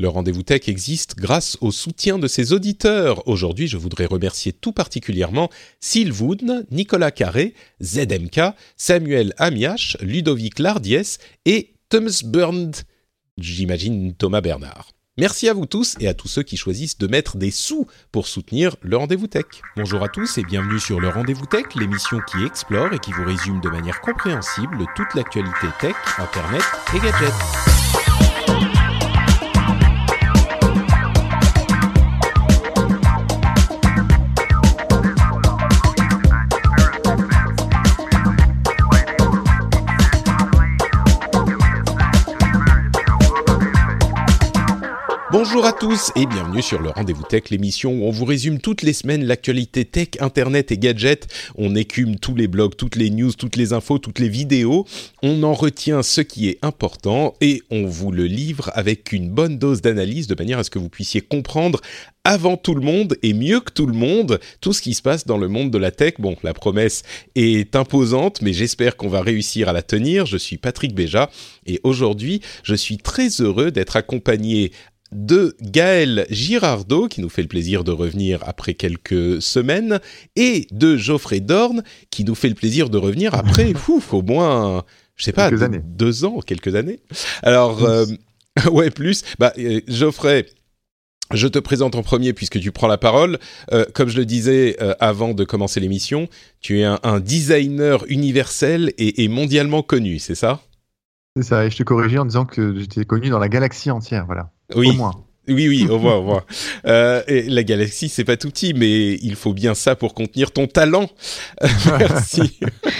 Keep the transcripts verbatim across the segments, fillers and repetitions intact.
Le Rendez-vous Tech existe grâce au soutien de ses auditeurs. Aujourd'hui, je voudrais remercier tout particulièrement Sylvoun, Nicolas Carré, Z M K, Samuel Amiach, Ludovic Lardiès et Thomas Burnd, j'imagine Thomas Bernard. Merci à vous tous et à tous ceux qui choisissent de mettre des sous pour soutenir le Rendez-vous Tech. Bonjour à tous et bienvenue sur le Rendez-vous Tech, l'émission qui explore et qui vous résume de manière compréhensible toute l'actualité tech, internet et gadgets. Bonjour à tous et bienvenue sur le Rendez-vous Tech, l'émission où on vous résume toutes les semaines l'actualité tech, internet et gadgets. On écume tous les blogs, toutes les news, toutes les infos, toutes les vidéos. On en retient ce qui est important et on vous le livre avec une bonne dose d'analyse de manière à ce que vous puissiez comprendre avant tout le monde et mieux que tout le monde tout ce qui se passe dans le monde de la tech. Bon, la promesse est imposante, mais j'espère qu'on va réussir à la tenir. Je suis Patrick Béja et aujourd'hui, je suis très heureux d'être accompagné de Gaël Girardot, qui nous fait le plaisir de revenir après quelques semaines, et de Geoffrey Dorn, qui nous fait le plaisir de revenir après, ouf, au moins, je sais pas, quelques deux, années. deux ans, quelques années. Alors, euh, ouais, plus. Bah, euh, Geoffrey, je te présente en premier puisque tu prends la parole. Euh, comme je le disais euh, avant de commencer l'émission, tu es un, un designer universel et, et mondialement connu, c'est ça ? C'est ça, et je te corrigeais en disant que j'étais connu dans la galaxie entière, voilà. Oui. Au moins. Oui, oui, au moins, au moins. Euh, et la galaxie, c'est pas tout petit, mais il faut bien ça pour contenir ton talent. Merci.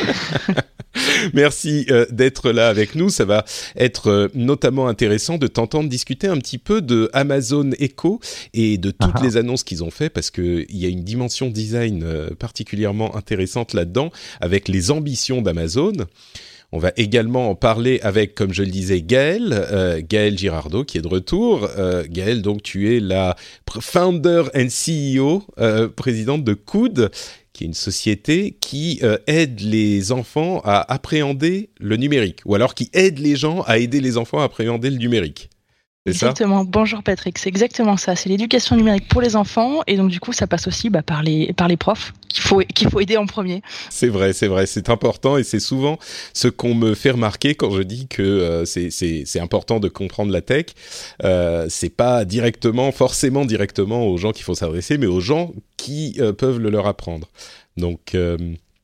Merci euh, d'être là avec nous. Ça va être euh, notamment intéressant de t'entendre discuter un petit peu de Amazon Echo et de toutes uh-huh. les annonces qu'ils ont fait, parce qu'il y a une dimension design euh, particulièrement intéressante là-dedans, avec les ambitions d'Amazon. On va également en parler avec, comme je le disais, Gaël, euh, Gaël Girardot, qui est de retour. Euh, Gaël, donc, tu es la founder and C E O, euh, présidente de Coud, qui est une société qui euh, aide les enfants à appréhender le numérique, ou alors qui aide les gens à aider les enfants à appréhender le numérique. C'est exactement. Ça Bonjour Patrick, c'est exactement ça. C'est l'éducation numérique pour les enfants et donc du coup ça passe aussi bah, par les par les profs qu'il faut qu'il faut aider en premier. C'est vrai, c'est vrai, c'est important et c'est souvent ce qu'on me fait remarquer quand je dis que euh, c'est c'est c'est important de comprendre la tech. Euh, c'est pas directement, forcément directement aux gens qu'il faut s'adresser, mais aux gens qui euh, peuvent le leur apprendre. Donc euh,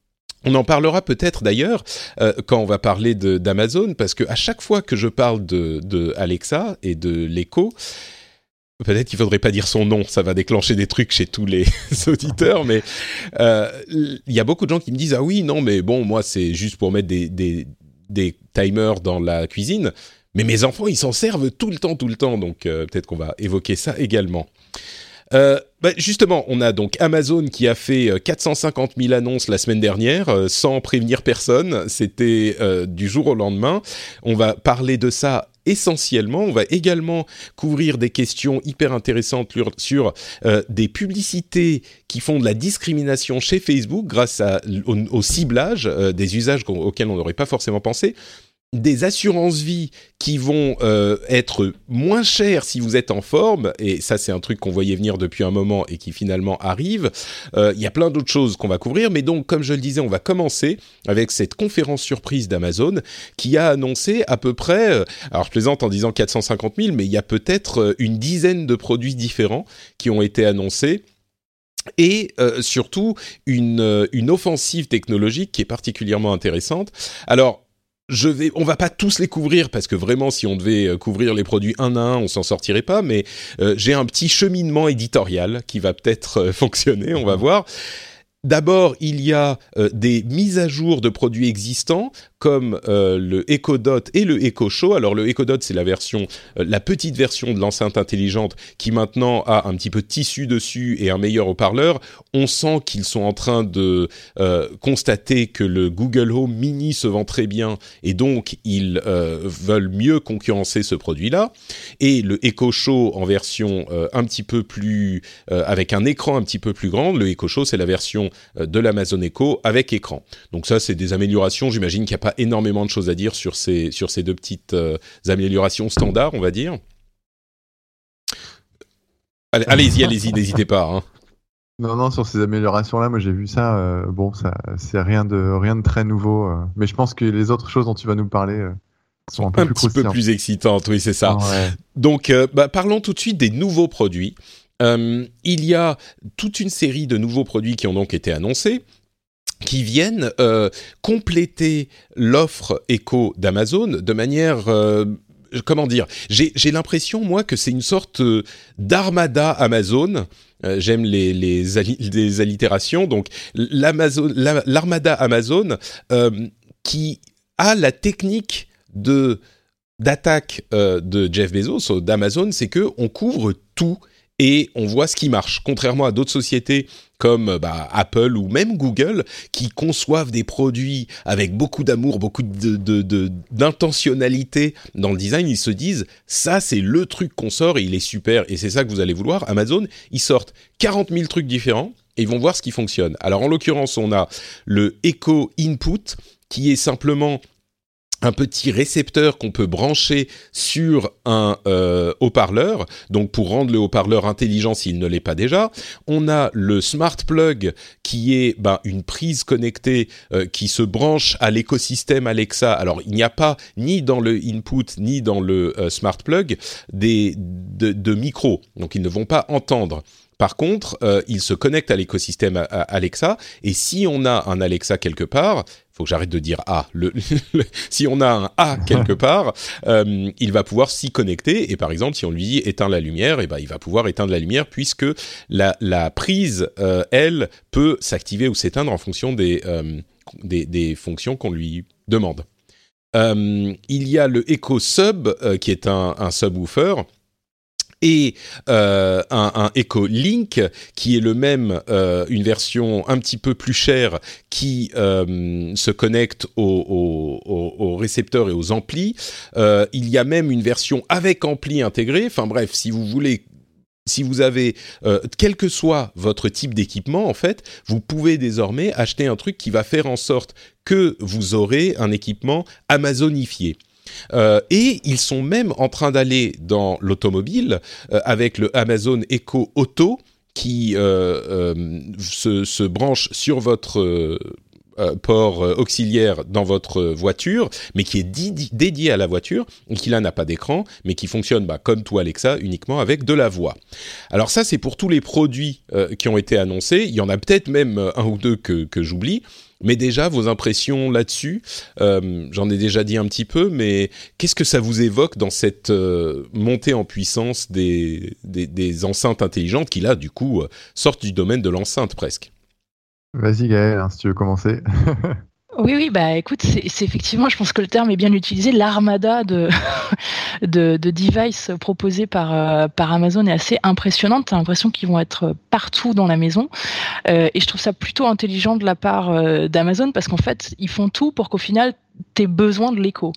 on en parlera peut-être d'ailleurs euh, quand on va parler de, d'Amazon, parce que à chaque fois que je parle de, de Alexa et de l'Echo, peut-être qu'il faudrait pas dire son nom, ça va déclencher des trucs chez tous les auditeurs, mais il euh, y a beaucoup de gens qui me disent ah oui non mais bon moi c'est juste pour mettre des des, des timers dans la cuisine, mais mes enfants ils s'en servent tout le temps tout le temps, donc euh, peut-être qu'on va évoquer ça également. Euh, bah justement, on a donc Amazon qui a fait quatre cent cinquante mille annonces la semaine dernière, euh, sans prévenir personne. C'était euh, du jour au lendemain. On va parler de ça essentiellement. On va également couvrir des questions hyper intéressantes sur, sur euh, des publicités qui font de la discrimination chez Facebook grâce à, au, au ciblage, euh, des usages auxquels on n'aurait pas forcément pensé. Des assurances-vie qui vont euh, être moins chères si vous êtes en forme, et ça c'est un truc qu'on voyait venir depuis un moment et qui finalement arrive. Euh, il y a plein d'autres choses qu'on va couvrir, mais donc comme je le disais, on va commencer avec cette conférence surprise d'Amazon qui a annoncé à peu près, euh, alors je plaisante en disant quatre cent cinquante mille, mais il y a peut-être une dizaine de produits différents qui ont été annoncés. Et euh, surtout une, une offensive technologique qui est particulièrement intéressante. Alors, Je vais, on va pas tous les couvrir parce que vraiment, si on devait couvrir les produits un à un, on s'en sortirait pas. Mais euh, j'ai un petit cheminement éditorial qui va peut-être euh, fonctionner. On va voir. D'abord, il y a euh, des mises à jour de produits existants comme euh, le Echo Dot et le Echo Show. Alors le Echo Dot, c'est la version, euh, la petite version de l'enceinte intelligente qui maintenant a un petit peu de tissu dessus et un meilleur haut-parleur. On sent qu'ils sont en train de euh, constater que le Google Home Mini se vend très bien et donc ils euh, veulent mieux concurrencer ce produit-là. Et le Echo Show en version euh, un petit peu plus, euh, avec un écran un petit peu plus grand. Le Echo Show, c'est la version de l'Amazon Echo avec écran. Donc ça, c'est des améliorations. J'imagine qu'il n'y a pas énormément de choses à dire sur ces, sur ces deux petites euh, améliorations standards, on va dire. allez-y, allez-y, n'hésitez pas. Hein. Non, non, sur ces améliorations-là, moi j'ai vu ça. Euh, bon, ça, c'est rien de rien de très nouveau. Euh, mais je pense que les autres choses dont tu vas nous parler euh, sont un peu un plus petit peu plus excitantes. Oui, c'est ça. Ouais. Donc, euh, bah, parlons tout de suite des nouveaux produits. Euh, il y a toute une série de nouveaux produits qui ont donc été annoncés, qui viennent euh, compléter l'offre Echo d'Amazon de manière euh, comment dire, j'ai, j'ai l'impression, moi, que c'est une sorte euh, d'armada Amazon. Euh, j'aime les, les, alli- les allitérations. Donc, l'Amazon, la, l'armada Amazon euh, qui a la technique de, d'attaque euh, de Jeff Bezos, euh, d'Amazon, c'est qu'on couvre tout et on voit ce qui marche. Contrairement à d'autres sociétés comme bah, Apple ou même Google, qui conçoivent des produits avec beaucoup d'amour, beaucoup de, de, de, d'intentionnalité dans le design, ils se disent « ça, c'est le truc qu'on sort et il est super et c'est ça que vous allez vouloir ». Amazon, ils sortent quarante mille trucs différents et ils vont voir ce qui fonctionne. Alors, en l'occurrence, on a le Echo Input, qui est simplement un petit récepteur qu'on peut brancher sur un euh, haut-parleur, donc pour rendre le haut-parleur intelligent s'il ne l'est pas déjà. On a le Smart Plug qui est ben, une prise connectée euh, qui se branche à l'écosystème Alexa. Alors il n'y a pas ni dans le input ni dans le euh, Smart Plug des, de, de micros, donc ils ne vont pas entendre. Par contre, euh, il se connecte à l'écosystème à, à Alexa, et si on a un Alexa quelque part, faut que j'arrête de dire « A », le, le, si on a un « A » quelque part, euh, il va pouvoir s'y connecter, et par exemple, si on lui dit « éteins la lumière », et ben, il va pouvoir éteindre la lumière, puisque la, la prise, euh, elle, peut s'activer ou s'éteindre en fonction des, euh, des, des fonctions qu'on lui demande. Euh, il y a le Echo Sub, euh, qui est un, un subwoofer, et euh, un, un Echo Link qui est le même, euh, une version un petit peu plus chère qui euh, se connecte aux, aux, aux, aux récepteurs et aux amplis. Euh, il y a même une version avec ampli intégré. Enfin bref, si vous voulez, si vous avez, euh, quel que soit votre type d'équipement, en fait, vous pouvez désormais acheter un truc qui va faire en sorte que vous aurez un équipement amazonifié. Euh, et ils sont même en train d'aller dans l'automobile euh, avec le Amazon Echo Auto qui euh, euh, se, se branche sur votre euh, euh, port euh, auxiliaire dans votre voiture, mais qui est di- dédié à la voiture, et qui là n'a pas d'écran, mais qui fonctionne bah, comme tout Alexa, uniquement avec de la voix. Alors ça, c'est pour tous les produits euh, qui ont été annoncés. Il y en a peut-être même un ou deux que, que j'oublie. Mais déjà, vos impressions là-dessus, euh, j'en ai déjà dit un petit peu, mais qu'est-ce que ça vous évoque dans cette euh, montée en puissance des, des, des enceintes intelligentes qui, là, du coup, euh, sortent du domaine de l'enceinte presque ? Vas-y Gaël, hein, si tu veux commencer. Oui, oui, bah écoute, c'est, c'est effectivement, je pense que le terme est bien utilisé, l'armada de, de, de devices proposés par, euh, par Amazon est assez impressionnante. T'as l'impression qu'ils vont être partout dans la maison. Euh, et je trouve ça plutôt intelligent de la part euh, d'Amazon parce qu'en fait, ils font tout pour qu'au final, t'aies besoin de l'écho.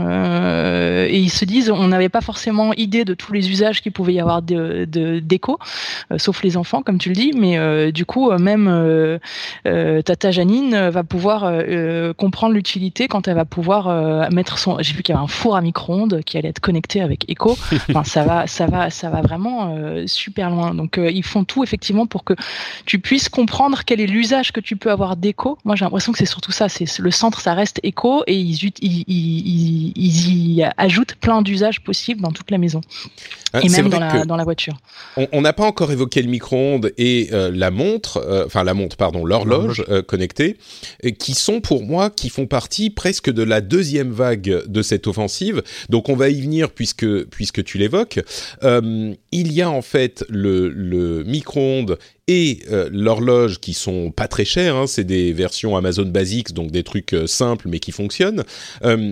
Euh, et ils se disent, on n'avait pas forcément idée de tous les usages qu'il pouvait y avoir de, de, d'écho, euh, sauf les enfants, comme tu le dis, mais euh, du coup, euh, même euh, euh, Tata Janine va pouvoir euh, comprendre l'utilité quand elle va pouvoir euh, mettre son... J'ai vu qu'il y avait un four à micro-ondes qui allait être connecté avec Echo. Enfin, ça va, ça va, ça va vraiment euh, super loin. Donc, euh, ils font tout, effectivement, pour que tu puisses comprendre quel est l'usage que tu peux avoir d'Echo. Moi, j'ai l'impression que c'est surtout ça. C'est, le centre, ça reste Echo, et ils, ils, ils, ils y ajoutent plein d'usages possibles dans toute la maison. Ah, et même dans la, dans la voiture. On n'a pas encore évoqué le micro-ondes et euh, la montre, euh, enfin la montre, pardon, l'horloge euh, connectée, euh, qui sont pour moi, qui font partie presque de la deuxième vague de cette offensive. Donc on va y venir puisque, puisque tu l'évoques. Euh, il y a en fait le, le micro-ondes et euh, l'horloge qui sont pas très chères, hein, c'est des versions Amazon Basics, donc des trucs euh, simples mais qui fonctionnent. Euh,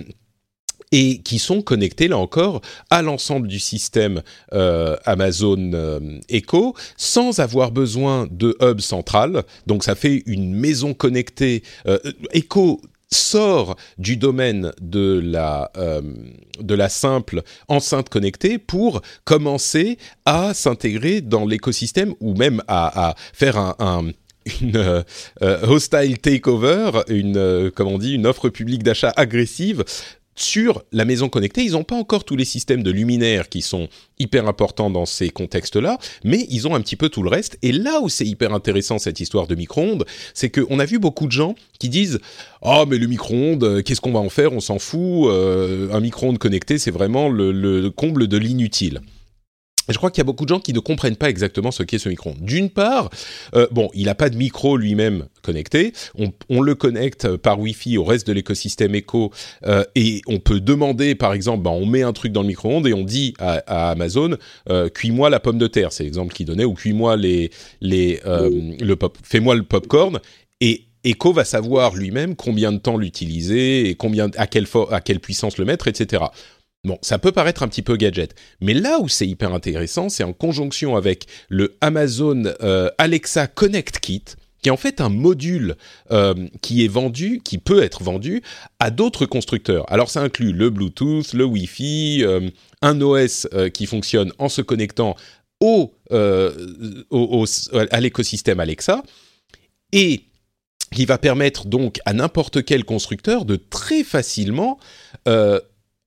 et qui sont connectés, là encore, à l'ensemble du système euh, Amazon euh, Echo, sans avoir besoin de hub central. Donc ça fait une maison connectée. Euh, Echo sort du domaine de la, euh, de la simple enceinte connectée pour commencer à s'intégrer dans l'écosystème, ou même à, à faire un... un une euh, hostile takeover, une, euh, comment on dit, une offre publique d'achat agressive, sur la maison connectée, ils n'ont pas encore tous les systèmes de luminaires qui sont hyper importants dans ces contextes-là, mais ils ont un petit peu tout le reste. Et là où c'est hyper intéressant, cette histoire de micro-ondes, c'est qu'on a vu beaucoup de gens qui disent « Ah, oh, mais le micro-ondes, qu'est-ce qu'on va en faire ? On s'en fout. Euh, un micro-ondes connecté, c'est vraiment le, le comble de l'inutile. » Je crois qu'il y a beaucoup de gens qui ne comprennent pas exactement ce qu'est ce micro-ondes. D'une part, euh, bon, il n'a pas de micro lui-même connecté. On, on le connecte par Wi-Fi au reste de l'écosystème Echo euh, et on peut demander, par exemple, ben, on met un truc dans le micro-ondes et on dit à, à Amazon euh, cuis-moi la pomme de terre, c'est l'exemple qu'il donnait, ou cuis-moi les les euh, le pop, fais-moi le popcorn et Echo va savoir lui-même combien de temps l'utiliser et combien à quelle fo- à quelle puissance le mettre, et cetera. Bon, ça peut paraître un petit peu gadget, mais là où c'est hyper intéressant, c'est en conjonction avec le Amazon euh, Alexa Connect Kit, qui est en fait un module euh, qui est vendu, qui peut être vendu à d'autres constructeurs. Alors ça inclut le Bluetooth, le Wi-Fi, euh, un O S euh, qui fonctionne en se connectant au, euh, au, au, à l'écosystème Alexa, et qui va permettre donc à n'importe quel constructeur de très facilement euh,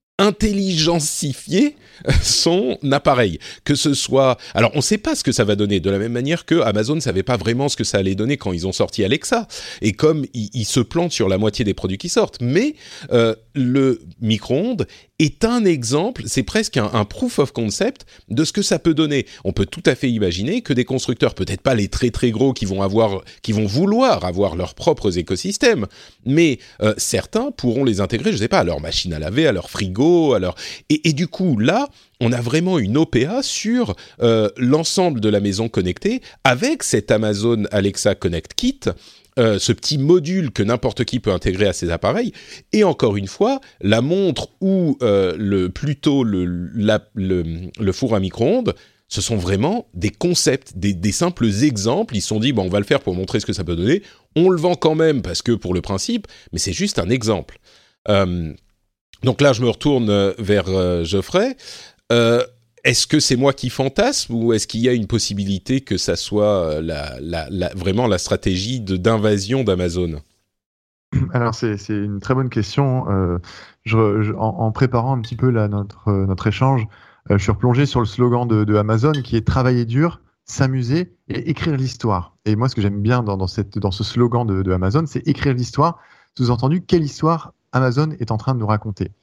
intelligencifier son appareil, que ce soit... Alors, on ne sait pas ce que ça va donner, de la même manière que Amazon ne savait pas vraiment ce que ça allait donner quand ils ont sorti Alexa, et comme ils, ils se plantent sur la moitié des produits qui sortent, mais euh, le micro-ondes est un exemple, c'est presque un, un proof of concept de ce que ça peut donner. On peut tout à fait imaginer que des constructeurs, peut-être pas les très très gros qui vont avoir, qui vont vouloir avoir leurs propres écosystèmes, mais euh, certains pourront les intégrer, je sais pas, à leur machine à laver, à leur frigo, à leur... Et, et du coup, là, on a vraiment une O P A sur euh, l'ensemble de la maison connectée avec cet Amazon Alexa Connect Kit, Euh, ce petit module que n'importe qui peut intégrer à ses appareils, et encore une fois, la montre ou euh, le, plutôt le, la, le, le four à micro-ondes, ce sont vraiment des concepts, des, des simples exemples. Ils se sont dit, bon, on va le faire pour montrer ce que ça peut donner, on le vend quand même parce que pour le principe, mais c'est juste un exemple. Euh, donc là, je me retourne vers euh, Geoffrey. Euh, Est-ce que c'est moi qui fantasme ou est-ce qu'il y a une possibilité que ça soit la, la, la, vraiment la stratégie de, d'invasion d'Amazon ? Alors c'est, c'est une très bonne question. Euh, je, je, en, en préparant un petit peu là, notre, notre échange, euh, je suis replongé sur le slogan de, de Amazon qui est « Travailler dur, s'amuser et écrire l'histoire ». Et moi, ce que j'aime bien dans, dans, cette, dans ce slogan de, de Amazon, c'est écrire l'histoire. Sous-entendu, quelle histoire Amazon est en train de nous raconter.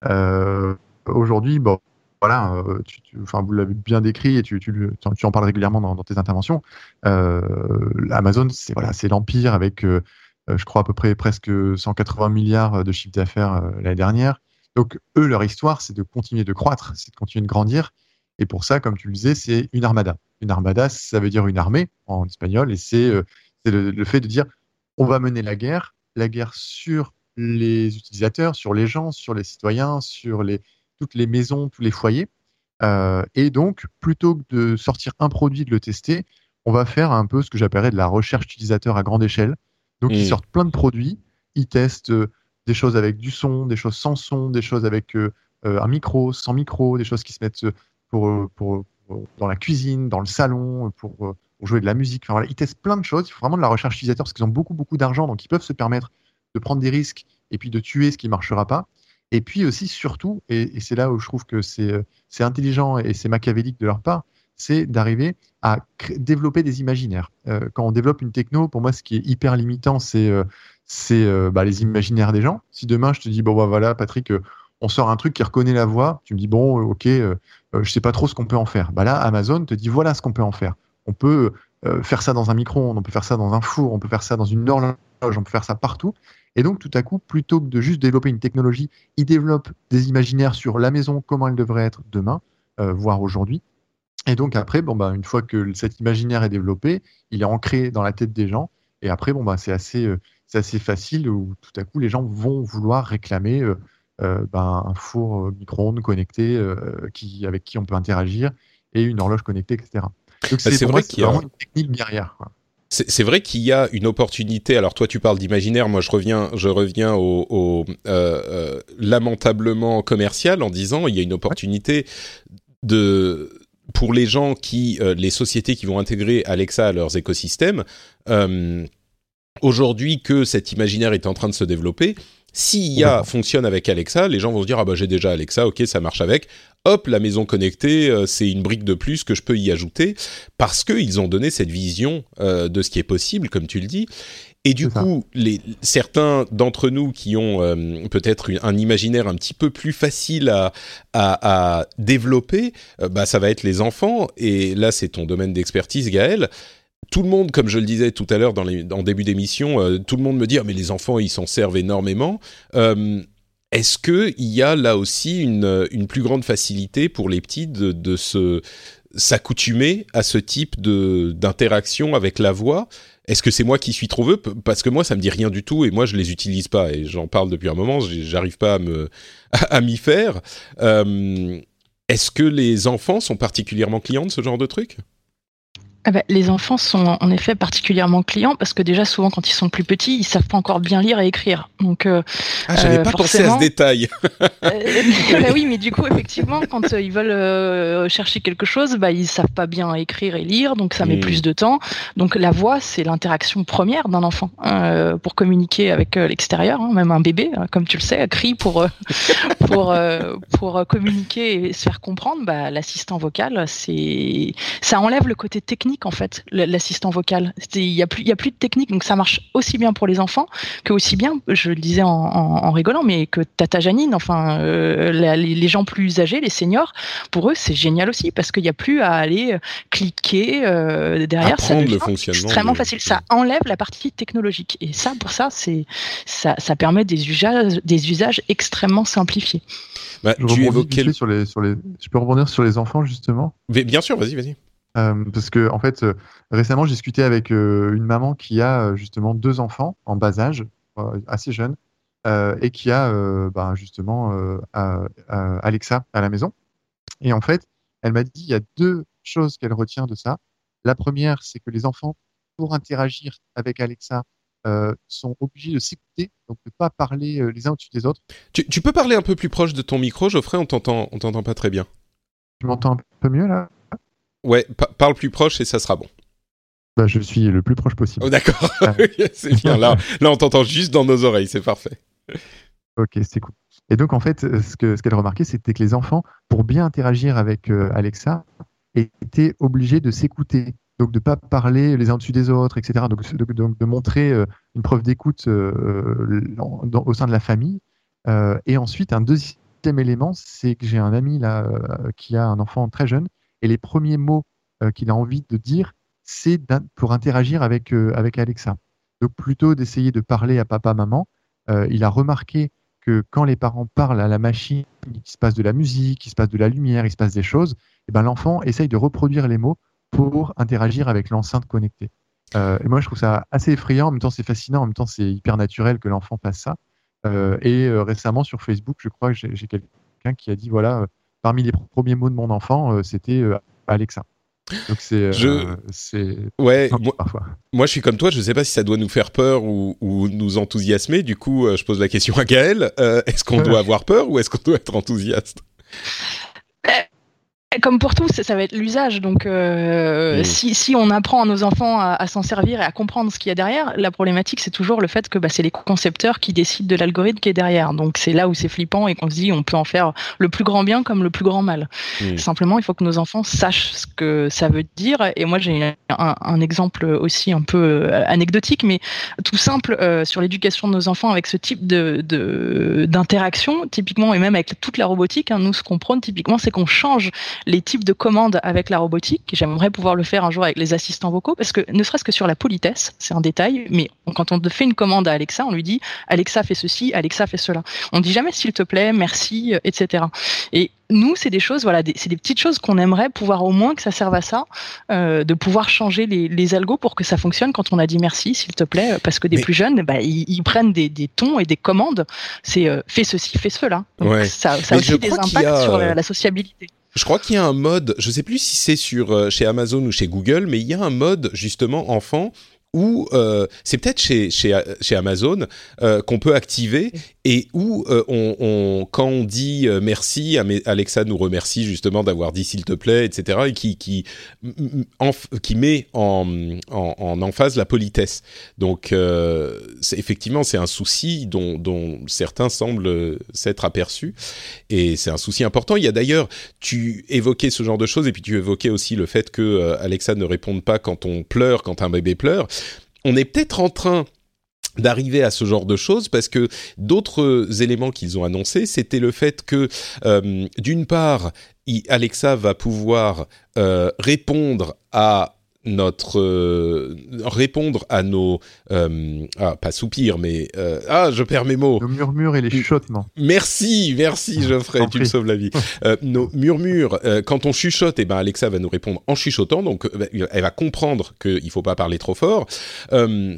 Euh, aujourd'hui, bon, voilà, euh, tu, tu, enfin, vous l'avez bien décrit et tu, tu, tu en parles régulièrement dans, dans tes interventions. Euh, Amazon, c'est, voilà, c'est l'empire avec, euh, je crois, à peu près presque cent quatre-vingts milliards de chiffre d'affaires euh, l'année dernière. Donc, eux, leur histoire, c'est de continuer de croître, c'est de continuer de grandir. Et pour ça, comme tu le disais, c'est une armada. Une armada, ça veut dire une armée en espagnol. Et c'est, euh, c'est le, le fait de dire, on va mener la guerre, la guerre sur les utilisateurs, sur les gens, sur les citoyens, sur les, toutes les maisons, tous les foyers. Euh, et donc, plutôt que de sortir un produit, de le tester, on va faire un peu ce que j'appellerais de la recherche utilisateur à grande échelle. Donc, mmh. ils sortent plein de produits, ils testent euh, des choses avec du son, des choses sans son, des choses avec euh, un micro, sans micro, des choses qui se mettent pour, pour, pour, dans la cuisine, dans le salon, pour, pour jouer de la musique. Enfin, voilà, ils testent plein de choses. Il faut vraiment de la recherche utilisateur parce qu'ils ont beaucoup, beaucoup d'argent, donc ils peuvent se permettre de prendre des risques et puis de tuer ce qui ne marchera pas. Et puis aussi, surtout, et, et c'est là où je trouve que c'est, c'est intelligent et c'est machiavélique de leur part, c'est d'arriver à cré- développer des imaginaires. Euh, quand on développe une techno, pour moi, ce qui est hyper limitant, c'est, euh, c'est euh, bah, les imaginaires des gens. Si demain, je te dis, bon, bah, voilà, Patrick, euh, on sort un truc qui reconnaît la voix, tu me dis, bon, ok, euh, euh, je sais pas trop ce qu'on peut en faire. Bah, là, Amazon te dit, voilà ce qu'on peut en faire. On peut euh, faire ça dans un micro-ondes, on peut faire ça dans un four, on peut faire ça dans une horloge, on peut faire ça partout. Et donc, tout à coup, plutôt que de juste développer une technologie, ils développent des imaginaires sur la maison, comment elle devrait être demain, euh, voire aujourd'hui. Et donc, après, bon, bah, une fois que cet imaginaire est développé, il est ancré dans la tête des gens. Et après, bon, bah, c'est assez, euh, c'est assez facile où tout à coup, les gens vont vouloir réclamer euh, euh, bah, un four euh, micro-ondes connecté euh, qui, avec qui on peut interagir et une horloge connectée, et cetera. Donc, c'est, c'est, vrai moi, qu'il c'est y a... vraiment une technique guerrière, quoi. C'est, c'est vrai qu'il y a une opportunité. Alors toi, tu parles d'imaginaire. Moi, je reviens, je reviens au, au euh, euh, lamentablement commercial en disant il y a une opportunité de pour les gens qui, euh, les sociétés qui vont intégrer Alexa à leurs écosystèmes. Euh, aujourd'hui, que cet imaginaire est en train de se développer, Si I A fonctionne avec Alexa, les gens vont se dire « Ah bah j'ai déjà Alexa, ok, ça marche avec. » Hop, la maison connectée, euh, c'est une brique de plus que je peux y ajouter, parce qu'ils ont donné cette vision euh, de ce qui est possible, comme tu le dis. Et du c'est coup, les, certains d'entre nous qui ont euh, peut-être une, un imaginaire un petit peu plus facile à, à, à développer, euh, bah, ça va être les enfants. Et là, c'est ton domaine d'expertise, Gaël. Tout le monde, comme je le disais tout à l'heure dans les, en début d'émission, euh, tout le monde me dit « Ah, mais les enfants, ils s'en servent énormément. Euh, » Est-ce qu'il y a là aussi une, une plus grande facilité pour les petits de, de se, s'accoutumer à ce type de, d'interaction avec la voix ? Est-ce que c'est moi qui suis trop vieux ? Parce que moi, ça me dit rien du tout et moi, je les utilise pas. Et j'en parle depuis un moment, j'arrive pas à, me, à, à m'y faire. Euh, est-ce que les enfants sont particulièrement clients de ce genre de truc ? Ah bah, les enfants sont en effet particulièrement clients parce que déjà souvent quand ils sont plus petits, ils savent pas encore bien lire et écrire. Donc euh, ah, j'avais euh, pas pensé à ce détail. euh, bah oui, mais du coup effectivement quand euh, ils veulent euh, chercher quelque chose, bah ils savent pas bien écrire et lire, donc ça met mmh. plus de temps. Donc la voix, c'est l'interaction première d'un enfant euh, pour communiquer avec euh, l'extérieur. Hein, même un bébé, hein, comme tu le sais, crie pour euh, pour euh, pour communiquer et se faire comprendre. Bah l'assistant vocal, c'est ça enlève le côté technique. En fait, l'assistant vocal, il y a plus, il y a plus de technique, donc ça marche aussi bien pour les enfants que aussi bien, je le disais en, en, en rigolant, mais que Tata Janine, enfin euh, la, les, les gens plus âgés, les seniors, pour eux c'est génial aussi parce qu'il y a plus à aller cliquer euh, derrière, apprendre ça devient le fonctionnement extrêmement de... facile. Ça enlève la partie technologique et ça, pour ça, c'est ça, ça permet des usages, des usages extrêmement simplifiés. Bah, je tu évoquais sur les, sur les, je peux rebondir sur les enfants justement. Mais bien sûr, vas-y, vas-y. Euh, parce que en fait, euh, récemment, j'ai discuté avec euh, une maman qui a euh, justement deux enfants en bas âge, euh, assez jeunes, euh, et qui a euh, bah, justement euh, à, à Alexa à la maison. Et en fait, elle m'a dit il y a deux choses qu'elle retient de ça. La première, c'est que les enfants, pour interagir avec Alexa, euh, sont obligés de s'écouter, donc de ne pas parler euh, les uns au-dessus des autres. Tu, tu peux parler un peu plus proche de ton micro, Geoffrey, on t'entend, on t'entend pas très bien. Tu m'entends un peu mieux là ? Ouais, pa- parle plus proche et ça sera bon. Bah, je suis le plus proche possible. Oh, d'accord, c'est bien. Là, là, on t'entend juste dans nos oreilles, c'est parfait. Ok, c'est cool. Et donc, en fait, ce, que, ce qu'elle remarquait, c'était que les enfants, pour bien interagir avec euh, Alexa, étaient obligés de s'écouter. Donc, de ne pas parler les uns au-dessus des autres, et cetera. Donc, de, donc, de montrer euh, une preuve d'écoute euh, dans, dans, au sein de la famille. Euh, et ensuite, un deuxième élément, c'est que j'ai un ami là, euh, qui a un enfant très jeune. Et les premiers mots euh, qu'il a envie de dire, c'est pour interagir avec, euh, avec Alexa. Donc, plutôt d'essayer de parler à papa, maman, euh, il a remarqué que quand les parents parlent à la machine, il se passe de la musique, il se passe de la lumière, il se passe des choses, et ben, l'enfant essaye de reproduire les mots pour interagir avec l'enceinte connectée. Euh, et moi, je trouve ça assez effrayant. En même temps, c'est fascinant. En même temps, c'est hyper naturel que l'enfant fasse ça. Euh, et euh, récemment, sur Facebook, je crois que j'ai, j'ai quelqu'un qui a dit, voilà... Euh, parmi les premiers mots de mon enfant, euh, c'était euh, Alexa. Donc c'est, je... euh, c'est... ouais, simple, moi, parfois. Moi, je suis comme toi. Je ne sais pas si ça doit nous faire peur ou, ou nous enthousiasmer. Du coup, euh, je pose la question à Gaël. Euh, est-ce qu'on doit avoir peur ou est-ce qu'on doit être enthousiaste ? Comme pour tous, ça va être l'usage. Donc, euh, mmh. si, si on apprend à nos enfants à, à s'en servir et à comprendre ce qu'il y a derrière, la problématique, c'est toujours le fait que bah, c'est les concepteurs qui décident de l'algorithme qui est derrière. Donc, c'est là où c'est flippant et qu'on se dit on peut en faire le plus grand bien comme le plus grand mal. Mmh. Simplement, il faut que nos enfants sachent ce que ça veut dire. Et moi, j'ai un, un exemple aussi un peu anecdotique, mais tout simple euh, sur l'éducation de nos enfants avec ce type de, de, d'interaction, typiquement, et même avec toute la robotique. Hein, nous, ce qu'on prône typiquement, c'est qu'on change les types de commandes avec la robotique. J'aimerais pouvoir le faire un jour avec les assistants vocaux parce que ne serait-ce que sur la politesse, c'est un détail, mais quand on fait une commande à Alexa, on lui dit Alexa fait ceci, Alexa fait cela. On dit jamais s'il te plaît, merci, et cetera. Et nous, c'est des choses, voilà, des, c'est des petites choses qu'on aimerait pouvoir au moins que ça serve à ça, euh, de pouvoir changer les, les algos pour que ça fonctionne quand on a dit merci, s'il te plaît, parce que des mais... plus jeunes, bah, ils, ils prennent des, des tons et des commandes. C'est euh, fais ceci, fais cela. Donc ouais. ça, ça a aussi des impacts a... sur la, la sociabilité. Je crois qu'il y a un mode, je ne sais plus si c'est sur euh, chez Amazon ou chez Google, mais il y a un mode justement enfant où euh, c'est peut-être chez chez chez Amazon euh, qu'on peut activer et où euh, on, on, quand on dit euh, merci, Alexa nous remercie justement d'avoir dit s'il te plaît, et cetera, et qui qui en, qui met en, en en emphase la politesse. Donc euh, c'est, effectivement, c'est un souci dont dont certains semblent s'être aperçus, et c'est un souci important. Il y a d'ailleurs, tu évoquais ce genre de choses, et puis tu évoquais aussi le fait que euh, Alexa ne réponde pas quand on pleure, quand un bébé pleure. On est peut-être en train d'arriver à ce genre de choses, parce que d'autres éléments qu'ils ont annoncés, c'était le fait que, euh, d'une part, Alexa va pouvoir euh, répondre à notre euh, répondre à nos euh, ah pas soupirs mais euh, ah je perds mes mots, nos murmures et les chuchotements. Merci merci Geoffrey, tu me sauves la vie. euh, nos murmures, euh, quand on chuchote, et eh ben Alexa va nous répondre en chuchotant, donc elle va comprendre qu'il faut pas parler trop fort. euh,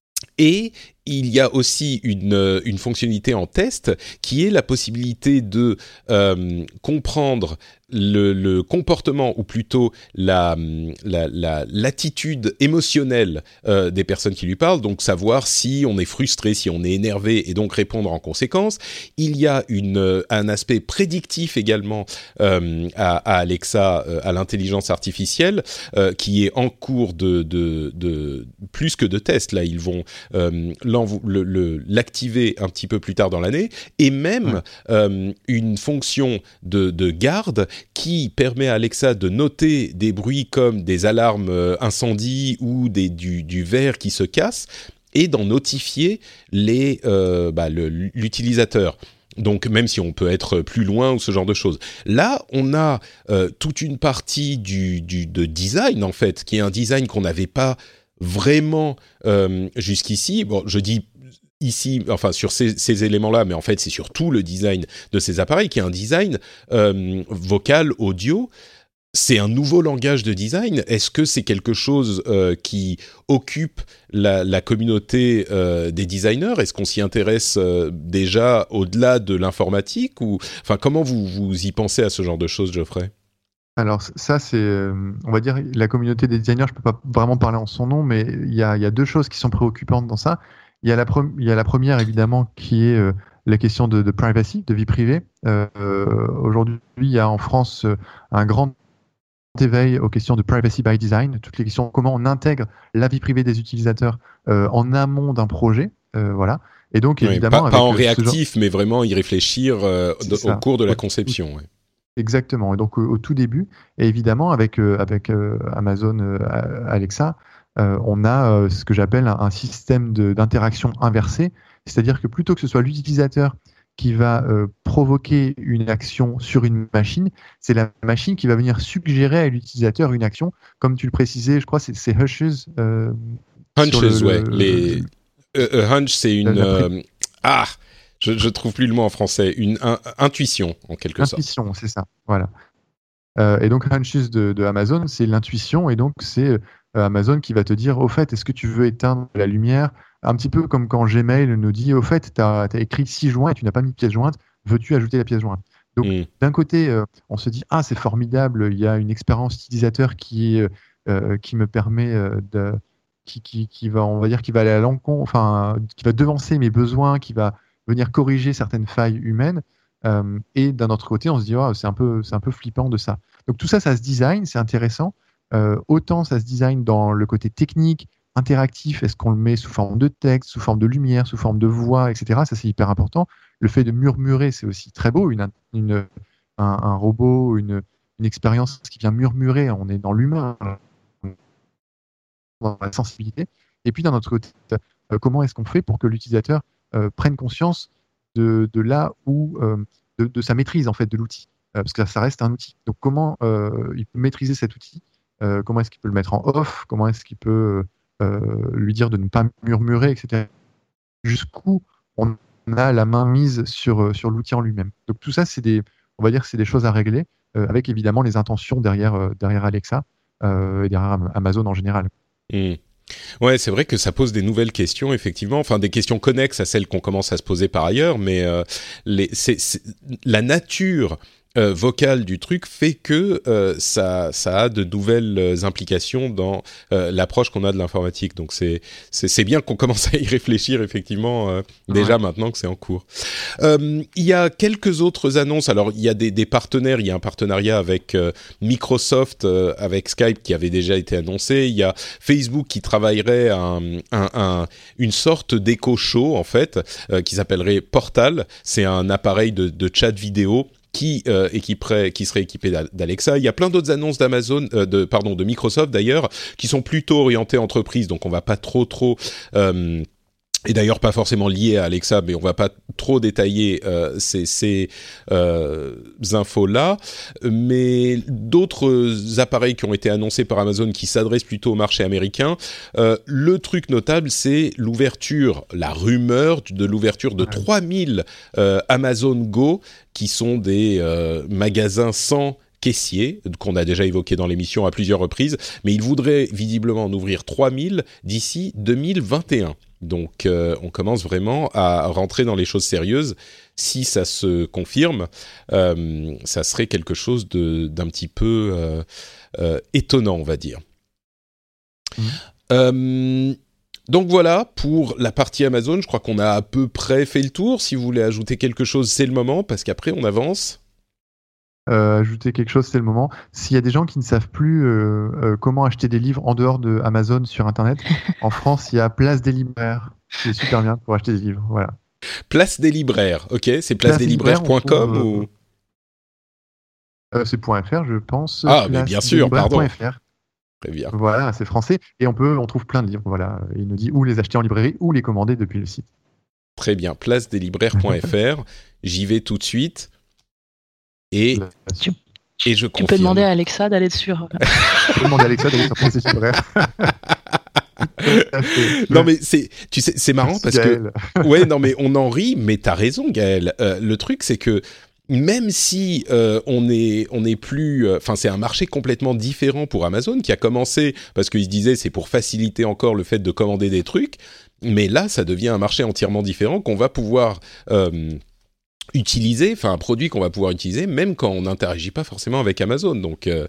Et il y a aussi une, une fonctionnalité en test qui est la possibilité de euh, comprendre le, le comportement, ou plutôt la, la, la, l'attitude émotionnelle euh, des personnes qui lui parlent, donc savoir si on est frustré, si on est énervé, et donc répondre en conséquence. Il y a une, un aspect prédictif également euh, à, à Alexa, euh, à l'intelligence artificielle, euh, qui est en cours de, de, de plus que de tests. Là, ils vont euh, Le, le, l'activer un petit peu plus tard dans l'année, et même ouais. euh, une fonction de, de garde qui permet à Alexa de noter des bruits comme des alarmes euh, incendie ou des, du, du verre qui se casse, et d'en notifier les, euh, bah, le, l'utilisateur. Donc même si on peut être plus loin ou ce genre de choses. Là, on a euh, toute une partie du, du, de design, en fait, qui est un design qu'on n'avait pas vraiment euh, jusqu'ici. Bon, je dis ici, enfin sur ces, ces éléments-là, mais en fait c'est surtout le design de ces appareils qui est un design euh, vocal, audio. C'est un nouveau langage de design. Est-ce que c'est quelque chose euh, qui occupe la, la communauté euh, des designers ? Est-ce qu'on s'y intéresse euh, déjà au-delà de l'informatique, ou enfin comment vous vous y pensez à ce genre de choses, Geoffrey ? Alors ça, c'est, euh, on va dire, la communauté des designers, je ne peux pas vraiment parler en son nom, mais il y a, y a deux choses qui sont préoccupantes dans ça. Il y a la, pre- y a la première, évidemment, qui est euh, la question de, de privacy, de vie privée. Euh, euh, aujourd'hui, il y a en France euh, un grand éveil aux questions de privacy by design, toutes les questions comment on intègre la vie privée des utilisateurs euh, en amont d'un projet. Euh, voilà. Et donc, évidemment... Oui, pas, avec pas en ce réactif, genre... mais vraiment y réfléchir euh, au cours de la conception. Ouais. Exactement. Et donc au, au tout début, et évidemment avec euh, avec euh, Amazon euh, Alexa, euh, on a euh, ce que j'appelle un, un système de, d'interaction inversée, c'est-à-dire que plutôt que ce soit l'utilisateur qui va euh, provoquer une action sur une machine, c'est la machine qui va venir suggérer à l'utilisateur une action, comme tu le précisais, je crois, c'est, c'est Hushes. Euh, Hunches, le, ouais. Le, les le, euh, euh, Hunch, c'est une euh, ah. Je ne trouve plus le mot en français, une un, intuition en quelque intuition, sorte. Intuition, c'est ça, voilà. Euh, et donc Hunches de, de Amazon, c'est l'intuition, et donc c'est euh, Amazon qui va te dire, au fait, est-ce que tu veux éteindre la lumière ? Un petit peu comme quand Gmail nous dit, au fait, tu as écrit six joints et tu n'as pas mis de pièce jointe, veux-tu ajouter la pièce jointe ? Donc mm. d'un côté, euh, on se dit, ah c'est formidable, il y a une expérience utilisateur qui, euh, qui me permet euh, de... Qui, qui, qui va, on va dire, qui va aller à l'encontre, enfin, qui va devancer mes besoins, qui va venir corriger certaines failles humaines, euh, et d'un autre côté, on se dit oh, c'est un peu, c'est un peu flippant de ça. Donc tout ça, ça se design, c'est intéressant. Euh, autant ça se design dans le côté technique, interactif. Est-ce qu'on le met sous forme de texte, sous forme de lumière, sous forme de voix, et cetera. Ça c'est hyper important. Le fait de murmurer, c'est aussi très beau. Une, une, un, un robot, une, une expérience qui vient murmurer, on est dans l'humain, dans la sensibilité. Et puis d'un autre côté, euh, comment est-ce qu'on fait pour que l'utilisateur Euh, prennent conscience de, de là où euh, de, de sa maîtrise en fait de l'outil, euh, parce que ça reste un outil. Donc comment euh, il peut maîtriser cet outil, euh, comment est-ce qu'il peut le mettre en off, comment est-ce qu'il peut euh, lui dire de ne pas murmurer, et cetera. Jusqu'où on a la main mise sur sur l'outil en lui-même. Donc tout ça, c'est des, on va dire, c'est des choses à régler, euh, avec évidemment les intentions derrière euh, derrière Alexa euh, et derrière Amazon en général. Mmh. Ouais, c'est vrai que ça pose des nouvelles questions, effectivement, enfin des questions connexes à celles qu'on commence à se poser par ailleurs, mais euh, les, c'est, c'est, la nature euh, vocale du truc fait que euh, ça, ça a de nouvelles implications dans euh, l'approche qu'on a de l'informatique. Donc c'est, c'est, c'est bien qu'on commence à y réfléchir effectivement euh, déjà ouais. maintenant que c'est en cours. Euh, il y a quelques autres annonces. Alors il y a des, des partenaires. Il y a un partenariat avec euh, Microsoft, euh, avec Skype qui avait déjà été annoncé. Il y a Facebook qui travaillerait à un, un, un, une sorte d'écho show en fait euh, qui s'appellerait Portal. C'est un appareil de, de chat vidéo qui euh, équiperait, qui serait équipé d'Alexa. Il y a plein d'autres annonces d'Amazon, euh, de pardon, de Microsoft d'ailleurs, qui sont plutôt orientées entreprises, donc on va pas trop trop euh, et d'ailleurs pas forcément lié à Alexa, mais on va pas trop détailler euh, ces, ces euh, infos-là. Mais d'autres appareils qui ont été annoncés par Amazon qui s'adressent plutôt au marché américain. Euh, le truc notable, c'est l'ouverture, la rumeur de l'ouverture de trois mille euh, Amazon Go, qui sont des euh, magasins sans caissier, qu'on a déjà évoqué dans l'émission à plusieurs reprises, mais ils voudraient visiblement en ouvrir trois mille d'ici deux mille vingt et un. Donc euh, on commence vraiment à rentrer dans les choses sérieuses. Si ça se confirme, euh, ça serait quelque chose de, d'un petit peu euh, euh, étonnant, on va dire. Mmh. Euh, donc voilà pour la partie Amazon. Je crois qu'on a à peu près fait le tour. Si vous voulez ajouter quelque chose, c'est le moment, parce qu'après on avance. Euh, ajouter quelque chose, c'est le moment. S'il y a des gens qui ne savent plus euh, euh, comment acheter des livres en dehors de Amazon sur Internet, en France, il y a Place des libraires. C'est super bien pour acheter des livres. Voilà. Place des libraires, ok. C'est place des libraires point com euh, ou euh, c'est .fr, je pense. Ah, mais bien sûr, pardon. .fr. Très bien. Voilà, c'est français. Et on peut, on trouve plein de livres. Voilà. Il nous dit où les acheter en librairie ou les commander depuis le site. Très bien. place des libraires point fr. J'y vais tout de suite. Et, tu, et je tu confirme. peux demander à Alexa d'aller dessus. Tu peux demander à Alexa d'aller sur Place des libraires. Non mais c'est, tu sais, c'est marrant parce Gaël. que ouais non mais on en rit, mais t'as raison Gaël. Euh, le truc c'est que même si euh, on est on est plus, enfin euh, c'est un marché complètement différent pour Amazon qui a commencé parce qu'ils se disaient c'est pour faciliter encore le fait de commander des trucs, mais là ça devient un marché entièrement différent qu'on va pouvoir euh, utiliser, enfin un produit qu'on va pouvoir utiliser même quand on n'interagit pas forcément avec Amazon. Donc euh,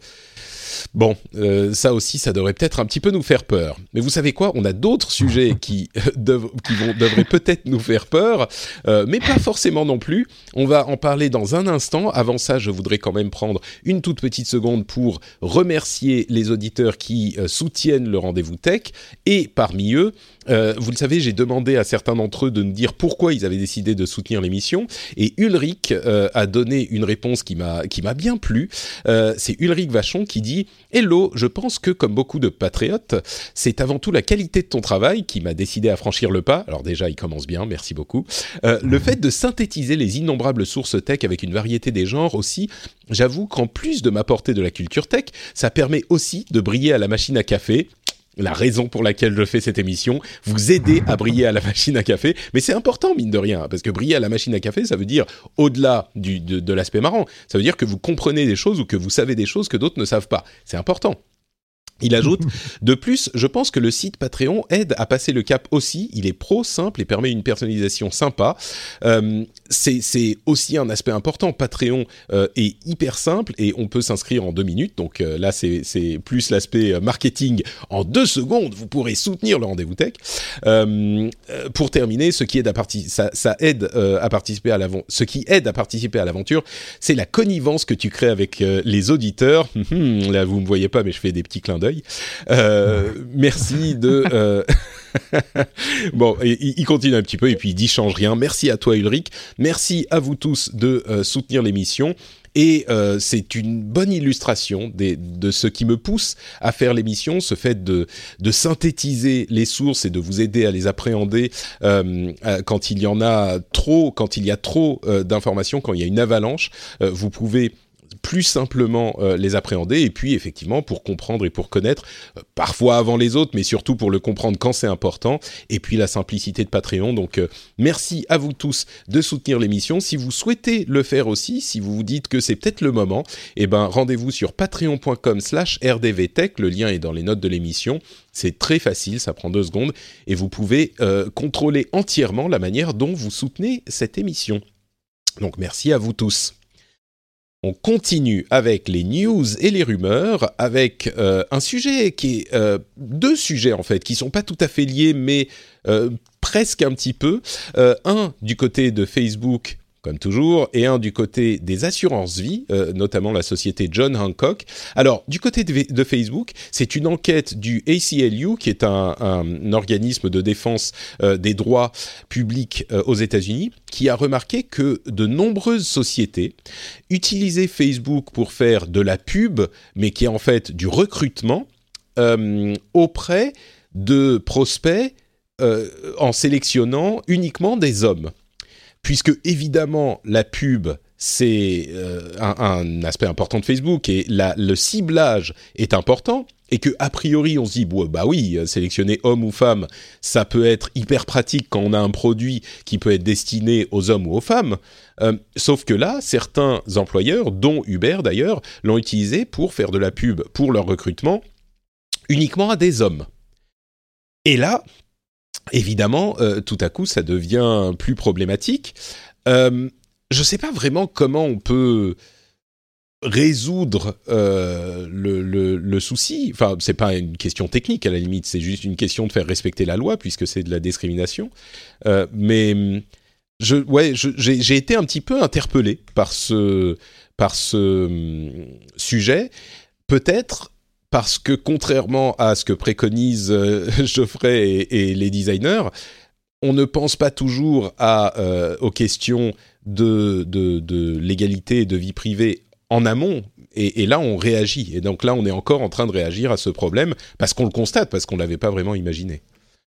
bon, euh, ça aussi, ça devrait peut-être un petit peu nous faire peur. Mais vous savez quoi ? On a d'autres sujets qui, dev- qui vont, devraient peut-être nous faire peur, euh, mais pas forcément non plus. On va en parler dans un instant. Avant ça, je voudrais quand même prendre une toute petite seconde pour remercier les auditeurs qui euh, soutiennent le Rendez-vous Tech. Et parmi eux, euh, vous le savez, j'ai demandé à certains d'entre eux de nous dire pourquoi ils avaient décidé de soutenir l'émission. Et Ulrich euh, a donné une réponse qui m'a, qui m'a bien plu. Euh, c'est Ulrich Vachon qui dit « Hello, je pense que comme beaucoup de patriotes, c'est avant tout la qualité de ton travail qui m'a décidé à franchir le pas. » Alors déjà, il commence bien, merci beaucoup. Euh, le fait de synthétiser les innombrables sources tech avec une variété des genres aussi, j'avoue qu'en plus de m'apporter de la culture tech, ça permet aussi de briller à la machine à café. La raison pour laquelle je fais cette émission, vous aider à briller à la machine à café. Mais c'est important, mine de rien, parce que briller à la machine à café, ça veut dire, au-delà du, de, de l'aspect marrant, ça veut dire que vous comprenez des choses ou que vous savez des choses que d'autres ne savent pas. C'est important. Il ajoute, de plus, je pense que le site Patreon aide à passer le cap aussi. Il est pro, simple et permet une personnalisation sympa. Euh, c'est, c'est aussi un aspect important. Patreon euh, est hyper simple et on peut s'inscrire en deux minutes. Donc euh, là, c'est, c'est plus l'aspect marketing. En deux secondes, vous pourrez soutenir le Rendez-vous Tech. Euh, pour terminer, ce qui aide à, parti- ça, ça aide, euh, à participer à l'avent- ce qui aide à participer à l'aventure, c'est la connivence que tu crées avec euh, les auditeurs. Là, vous me voyez pas, mais je fais des petits clins d'œil. Euh, merci de... Euh... bon, il, il continue un petit peu et puis il dit « change rien ». Merci à toi Ulrich, merci à vous tous de euh, soutenir l'émission. Et euh, c'est une bonne illustration des, de ce qui me pousse à faire l'émission, ce fait de, de synthétiser les sources et de vous aider à les appréhender euh, quand il y en a trop, quand il y a trop euh, d'informations, quand il y a une avalanche. Euh, vous pouvez plus simplement euh, les appréhender et puis effectivement pour comprendre et pour connaître euh, parfois avant les autres mais surtout pour le comprendre quand c'est important et puis la simplicité de Patreon. Donc euh, merci à vous tous de soutenir l'émission. Si vous souhaitez le faire aussi, si vous vous dites que c'est peut-être le moment, eh ben rendez-vous sur patreon point com slash r d v tech, le lien est dans les notes de l'émission. C'est très facile, ça prend deux secondes et vous pouvez euh, contrôler entièrement la manière dont vous soutenez cette émission. Donc merci à vous tous. On continue avec les news et les rumeurs, avec euh, un sujet qui est... Euh, deux sujets, en fait, qui sont pas tout à fait liés, mais euh, presque un petit peu. Euh, un, du côté de Facebook, comme toujours, et un du côté des assurances-vie, euh, notamment la société John Hancock. Alors, du côté de, de Facebook, c'est une enquête du A C L U, qui est un, un organisme de défense euh, des droits publics euh, aux États-Unis, qui a remarqué que de nombreuses sociétés utilisaient Facebook pour faire de la pub, mais qui est en fait du recrutement, euh, auprès de prospects euh, en sélectionnant uniquement des hommes. Puisque, évidemment, la pub, c'est euh, un, un aspect important de Facebook et la, le ciblage est important et que, a priori, on se dit, bon, bah oui, sélectionner homme ou femme, ça peut être hyper pratique quand on a un produit qui peut être destiné aux hommes ou aux femmes. Euh, sauf que là, certains employeurs, dont Uber d'ailleurs, l'ont utilisé pour faire de la pub pour leur recrutement uniquement à des hommes. Et là... Évidemment, euh, tout à coup, ça devient plus problématique. Euh, je ne sais pas vraiment comment on peut résoudre euh, le, le, le souci. Enfin, c'est pas une question technique à la limite, c'est juste une question de faire respecter la loi puisque c'est de la discrimination. Euh, mais je, ouais, je, j'ai, j'ai été un petit peu interpellé par ce, par ce hum, sujet. Peut-être. Parce que contrairement à ce que préconisent euh, Geoffrey et, et les designers, on ne pense pas toujours à, euh, aux questions de, de, de l'égalité et de vie privée en amont. Et, et là, on réagit. Et donc là, on est encore en train de réagir à ce problème parce qu'on le constate, parce qu'on ne l'avait pas vraiment imaginé.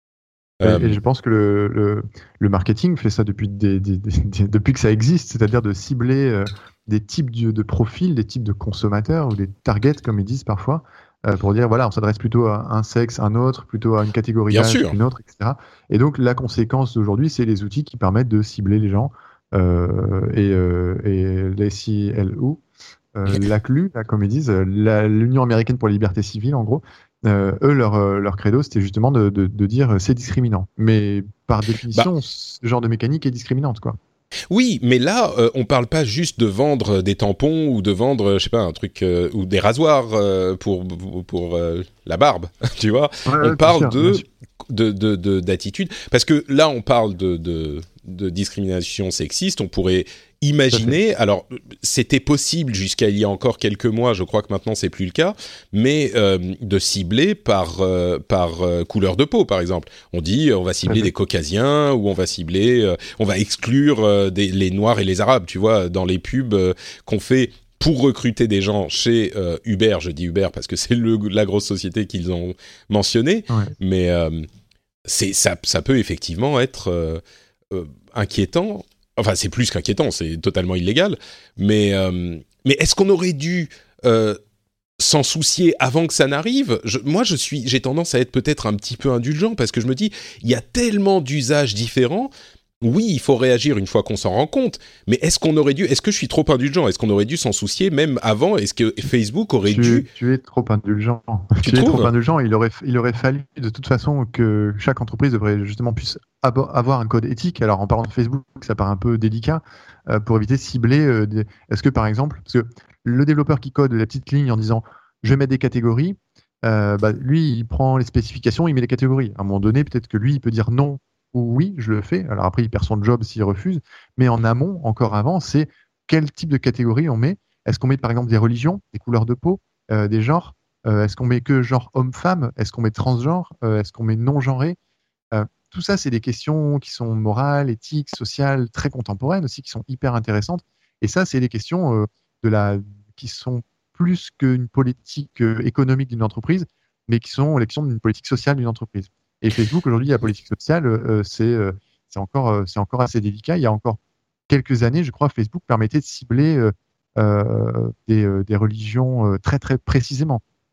Et, euh... et je pense que le, le, le marketing fait ça depuis, des, des, des, des, depuis que ça existe, c'est-à-dire de cibler euh, des types de, de profils, des types de consommateurs ou des targets, comme ils disent parfois, euh, pour dire, voilà, on s'adresse plutôt à un sexe, un autre, plutôt à une catégorie d'âge, une autre, et cetera. Et donc, la conséquence d'aujourd'hui, c'est les outils qui permettent de cibler les gens. Euh, et, euh, et l'A C L U, euh, l'A C L U, là, comme ils disent, la, l'Union américaine pour la liberté civile, en gros, euh, eux, leur, leur credo, c'était justement de, de, de dire c'est discriminant. Mais par définition, bah, ce genre de mécanique est discriminante, quoi. Oui, mais là, euh, on parle pas juste de vendre des tampons ou de vendre, je sais pas, un truc euh, ou des rasoirs euh, pour pour euh, la barbe, tu vois. Ouais, on ouais, parle sûr, de, de de de d'attitude parce que là, on parle de de de discrimination sexiste. On pourrait imaginer, alors c'était possible jusqu'à il y a encore quelques mois, je crois que maintenant c'est plus le cas, mais euh, de cibler par euh, par euh, couleur de peau, par exemple. On dit on va cibler des caucasiens ou on va cibler, euh, on va exclure euh, des, les noirs et les arabes, tu vois, dans les pubs euh, qu'on fait pour recruter des gens chez euh, Uber. Je dis Uber parce que c'est le, la grosse société qu'ils ont mentionnée, ouais. mais euh, c'est ça, ça peut effectivement être euh, euh, inquiétant. Enfin, c'est plus qu'inquiétant, c'est totalement illégal. Mais, euh, mais est-ce qu'on aurait dû euh, s'en soucier avant que ça n'arrive ? je, Moi, je suis, j'ai tendance à être peut-être un petit peu indulgent parce que je me dis, il y a tellement d'usages différents. Oui, il faut réagir une fois qu'on s'en rend compte. Mais est-ce qu'on aurait dû ? Est-ce que je suis trop indulgent ? Est-ce qu'on aurait dû s'en soucier même avant ? Est-ce que Facebook aurait tu, dû... Tu es trop indulgent. Tu, tu es trouves ? trop indulgent. Il aurait, il aurait fallu de toute façon que chaque entreprise devrait justement puisse avoir un code éthique. Alors en parlant de Facebook, ça paraît un peu délicat euh, pour éviter de cibler. Euh, des... Est-ce que par exemple, parce que le développeur qui code la petite ligne en disant je vais mettre des catégories, euh, bah, lui il prend les spécifications, il met les catégories. À un moment donné, peut-être que lui il peut dire non ou oui, je le fais. Alors après il perd son job s'il refuse. Mais en amont, encore avant, c'est quel type de catégorie on met. Est-ce qu'on met par exemple des religions, des couleurs de peau, euh, des genres euh, Est-ce qu'on met que genre homme-femme ? Est-ce qu'on met transgenre ? euh, Est-ce qu'on met non-genré ? euh, Tout ça, c'est des questions qui sont morales, éthiques, sociales, très contemporaines aussi, qui sont hyper intéressantes. Et ça, c'est des questions euh, de la... qui sont plus qu'une politique euh, économique d'une entreprise, mais qui sont les questions d'une politique sociale d'une entreprise. Et Facebook, aujourd'hui, la politique sociale, euh, c'est, euh, c'est, encore, euh, c'est encore assez délicat. Il y a encore quelques années, je crois, Facebook permettait de cibler euh, euh, des, euh, des religions euh, très, très précisément.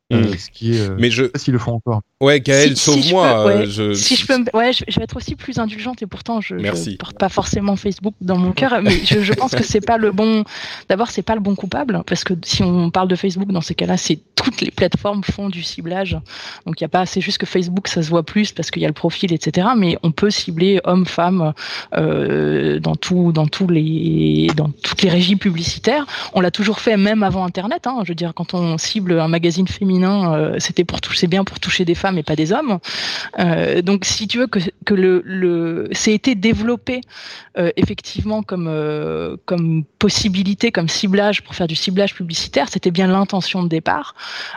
Euh, ce qui est, euh, mais je je sais pas s'ils le font encore. Ouais, Gaël, si, sauve-moi. si je peux, ouais, je... Si je peux, me... ouais, je, je vais être aussi plus indulgente et pourtant je, Merci. je porte pas forcément Facebook dans mon cœur, mais je, je pense que c'est pas le bon. D'abord, c'est pas le bon coupable parce que si on parle de Facebook dans ces cas-là, c'est toutes les plateformes font du ciblage. Donc il y a pas, c'est juste que Facebook ça se voit plus parce qu'il y a le profil, et cetera. Mais on peut cibler hommes, femmes euh, dans tout, dans tous les, dans toutes les régies publicitaires. On l'a toujours fait même avant Internet. Hein. Je veux dire, quand on cible un magazine féminin, euh, c'était pour toucher, c'est bien pour toucher des femmes et pas des hommes. Euh, donc, si tu veux que que le le, c'est été développé euh, effectivement comme euh, comme possibilité, comme ciblage pour faire du ciblage publicitaire, c'était bien l'intention de départ.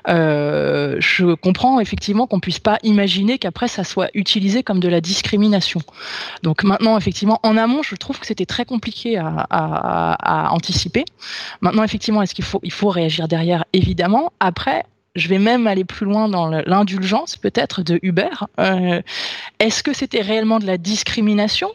Euh, je comprends effectivement qu'on puisse pas imaginer qu'après ça soit utilisé comme de la discrimination. Donc maintenant, effectivement, en amont, je trouve que c'était très compliqué à, à, à anticiper. Maintenant, effectivement, est-ce qu'il faut il faut réagir derrière? Évidemment. Après, je vais même aller plus loin dans l'indulgence peut-être de Uber. Euh, est-ce que c'était réellement de la discrimination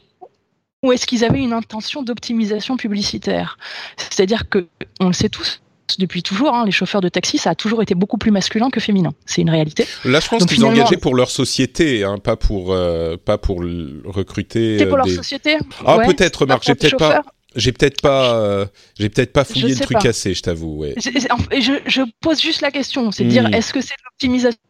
ou est-ce qu'ils avaient une intention d'optimisation publicitaire? C'est-à-dire que, on le sait tous, depuis toujours, hein, les chauffeurs de taxi, ça a toujours été beaucoup plus masculin que féminin. C'est une réalité. Là, je pense Donc, qu'ils finalement... engageaient pour leur société, hein, pas pour euh, pas pour l- recruter. C'était pour euh, leur des... société. Ah, ouais, peut-être, remarque, j'ai peut-être pas. J'ai peut-être pas, euh, j'ai peut-être pas fouillé le truc pas. assez, je t'avoue. Ouais. Je, je, je pose juste la question, c'est de mmh. dire, est-ce que c'est de l'optimisation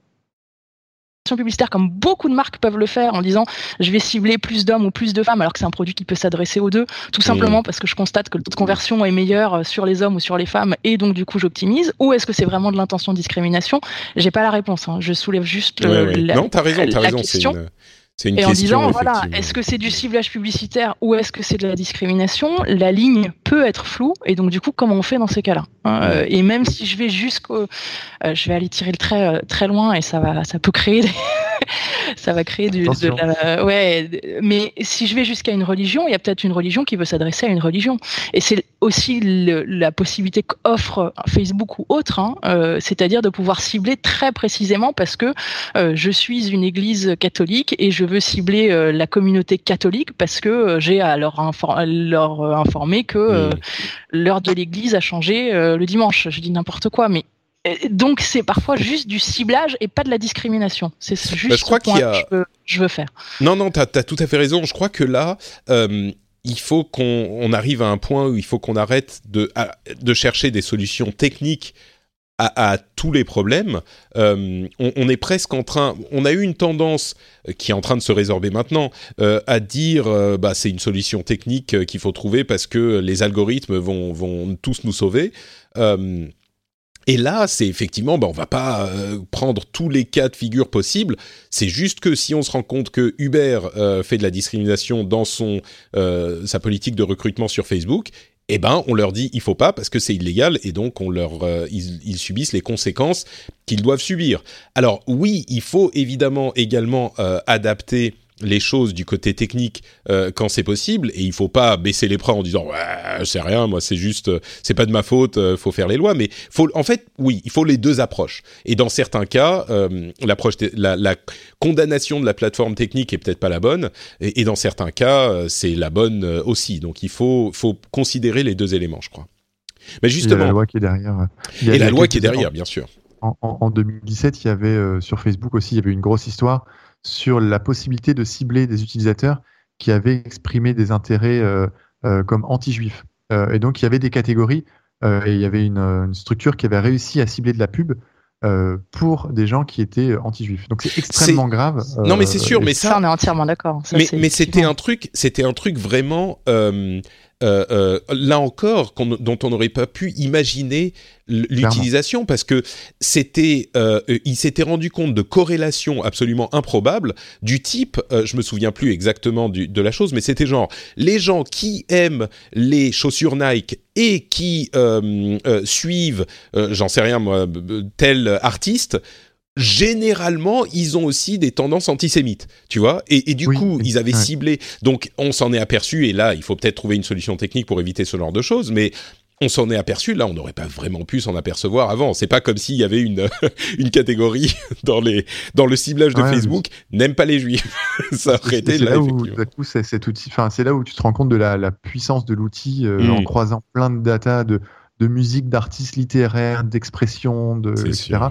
publicitaire comme beaucoup de marques peuvent le faire en disant je vais cibler plus d'hommes ou plus de femmes alors que c'est un produit qui peut s'adresser aux deux, tout simplement mmh. parce que je constate que le taux de conversion est meilleur sur les hommes ou sur les femmes et donc du coup j'optimise, ou est-ce que c'est vraiment de l'intention de discrimination? J'ai pas la réponse, hein. Je soulève juste ouais, euh, ouais. la, non, t'as raison, t'as la raison, question. C'est une... C'est une et question, en disant, voilà, est-ce que c'est du ciblage publicitaire ou est-ce que c'est de la discrimination? La ligne peut être floue, et donc du coup, comment on fait dans ces cas-là? euh, Et même si je vais jusqu'au... Euh, je vais aller tirer le trait euh, très loin, et ça va, ça peut créer des... ça va créer du, de la... Ouais, mais si je vais jusqu'à une religion, il y a peut-être une religion qui veut s'adresser à une religion. Et c'est aussi le, la possibilité qu'offre Facebook ou autre, hein, euh, c'est-à-dire de pouvoir cibler très précisément parce que euh, je suis une église catholique et je veux cibler euh, la communauté catholique parce que euh, j'ai à leur, infor- leur euh, informer que euh, mmh. l'heure de l'église a changé euh, le dimanche. Je dis n'importe quoi, mais donc c'est parfois juste du ciblage et pas de la discrimination. C'est juste bah, je crois ce point qu'il y a... que je veux, je veux faire. Non, non, t'as, t'as tout à fait raison. Je crois que là, euh, il faut qu'on on arrive à un point où il faut qu'on arrête de, à, de chercher des solutions techniques à, à tous les problèmes. Euh, on, on est presque en train... On a eu une tendance qui est en train de se résorber maintenant euh, à dire euh, bah, c'est une solution technique euh, qu'il faut trouver parce que les algorithmes vont, vont tous nous sauver. Euh, Et là, c'est effectivement, bah, on va pas euh, prendre tous les cas de figure possibles. C'est juste que si on se rend compte que Uber euh, fait de la discrimination dans son euh, sa politique de recrutement sur Facebook, eh ben, on leur dit il faut pas parce que c'est illégal et donc on leur euh, ils, ils subissent les conséquences qu'ils doivent subir. Alors oui, il faut évidemment également euh, adapter les choses du côté technique euh, quand c'est possible, et il faut pas baisser les bras en disant ouais c'est rien, moi c'est juste euh, c'est pas de ma faute, euh, faut faire les lois, mais faut en fait oui il faut les deux approches, et dans certains cas euh, l'approche la, la condamnation de la plateforme technique est peut-être pas la bonne, et, et dans certains cas euh, c'est la bonne euh, aussi, donc il faut faut considérer les deux éléments, je crois. Mais justement, il y a la loi qui est derrière, il y a, et la il y a loi qui est derrière ans, bien sûr. En, en, en deux mille dix-sept, il y avait euh, sur Facebook aussi, il y avait une grosse histoire sur la possibilité de cibler des utilisateurs qui avaient exprimé des intérêts euh, euh, comme anti-juifs. Euh, et donc, il y avait des catégories euh, et il y avait une, une structure qui avait réussi à cibler de la pub euh, pour des gens qui étaient anti-juifs. Donc, c'est extrêmement c'est... grave. Euh, non, mais c'est sûr, mais ça... ça... on est entièrement d'accord. Ça, mais, c'est mais c'était un truc, c'était un truc vraiment... Euh... Euh, euh, là encore, qu'on, dont on n'aurait pas pu imaginer l'utilisation, parce que c'était, euh, il s'était rendu compte de corrélations absolument improbables du type, euh, je me souviens plus exactement du, de la chose, mais c'était genre les gens qui aiment les chaussures Nike et qui euh, euh, suivent, euh, j'en sais rien moi, tel artiste. Généralement, ils ont aussi des tendances antisémites, tu vois, et, et du oui, coup, ils avaient ouais. ciblé, donc on s'en est aperçu, et là, il faut peut-être trouver une solution technique pour éviter ce genre de choses, mais on s'en est aperçu, là, on n'aurait pas vraiment pu s'en apercevoir avant. C'est pas comme s'il y avait une, une catégorie dans, les, dans le ciblage de ouais, Facebook, mais... n'aime pas les juifs. Ça aurait été là, là où, coup, c'est, cet outil, c'est là où tu te rends compte de la, la puissance de l'outil, euh, mm. en croisant plein de data, de, de musique, d'artistes littéraires, d'expression, de, et cetera. Sûr, ouais.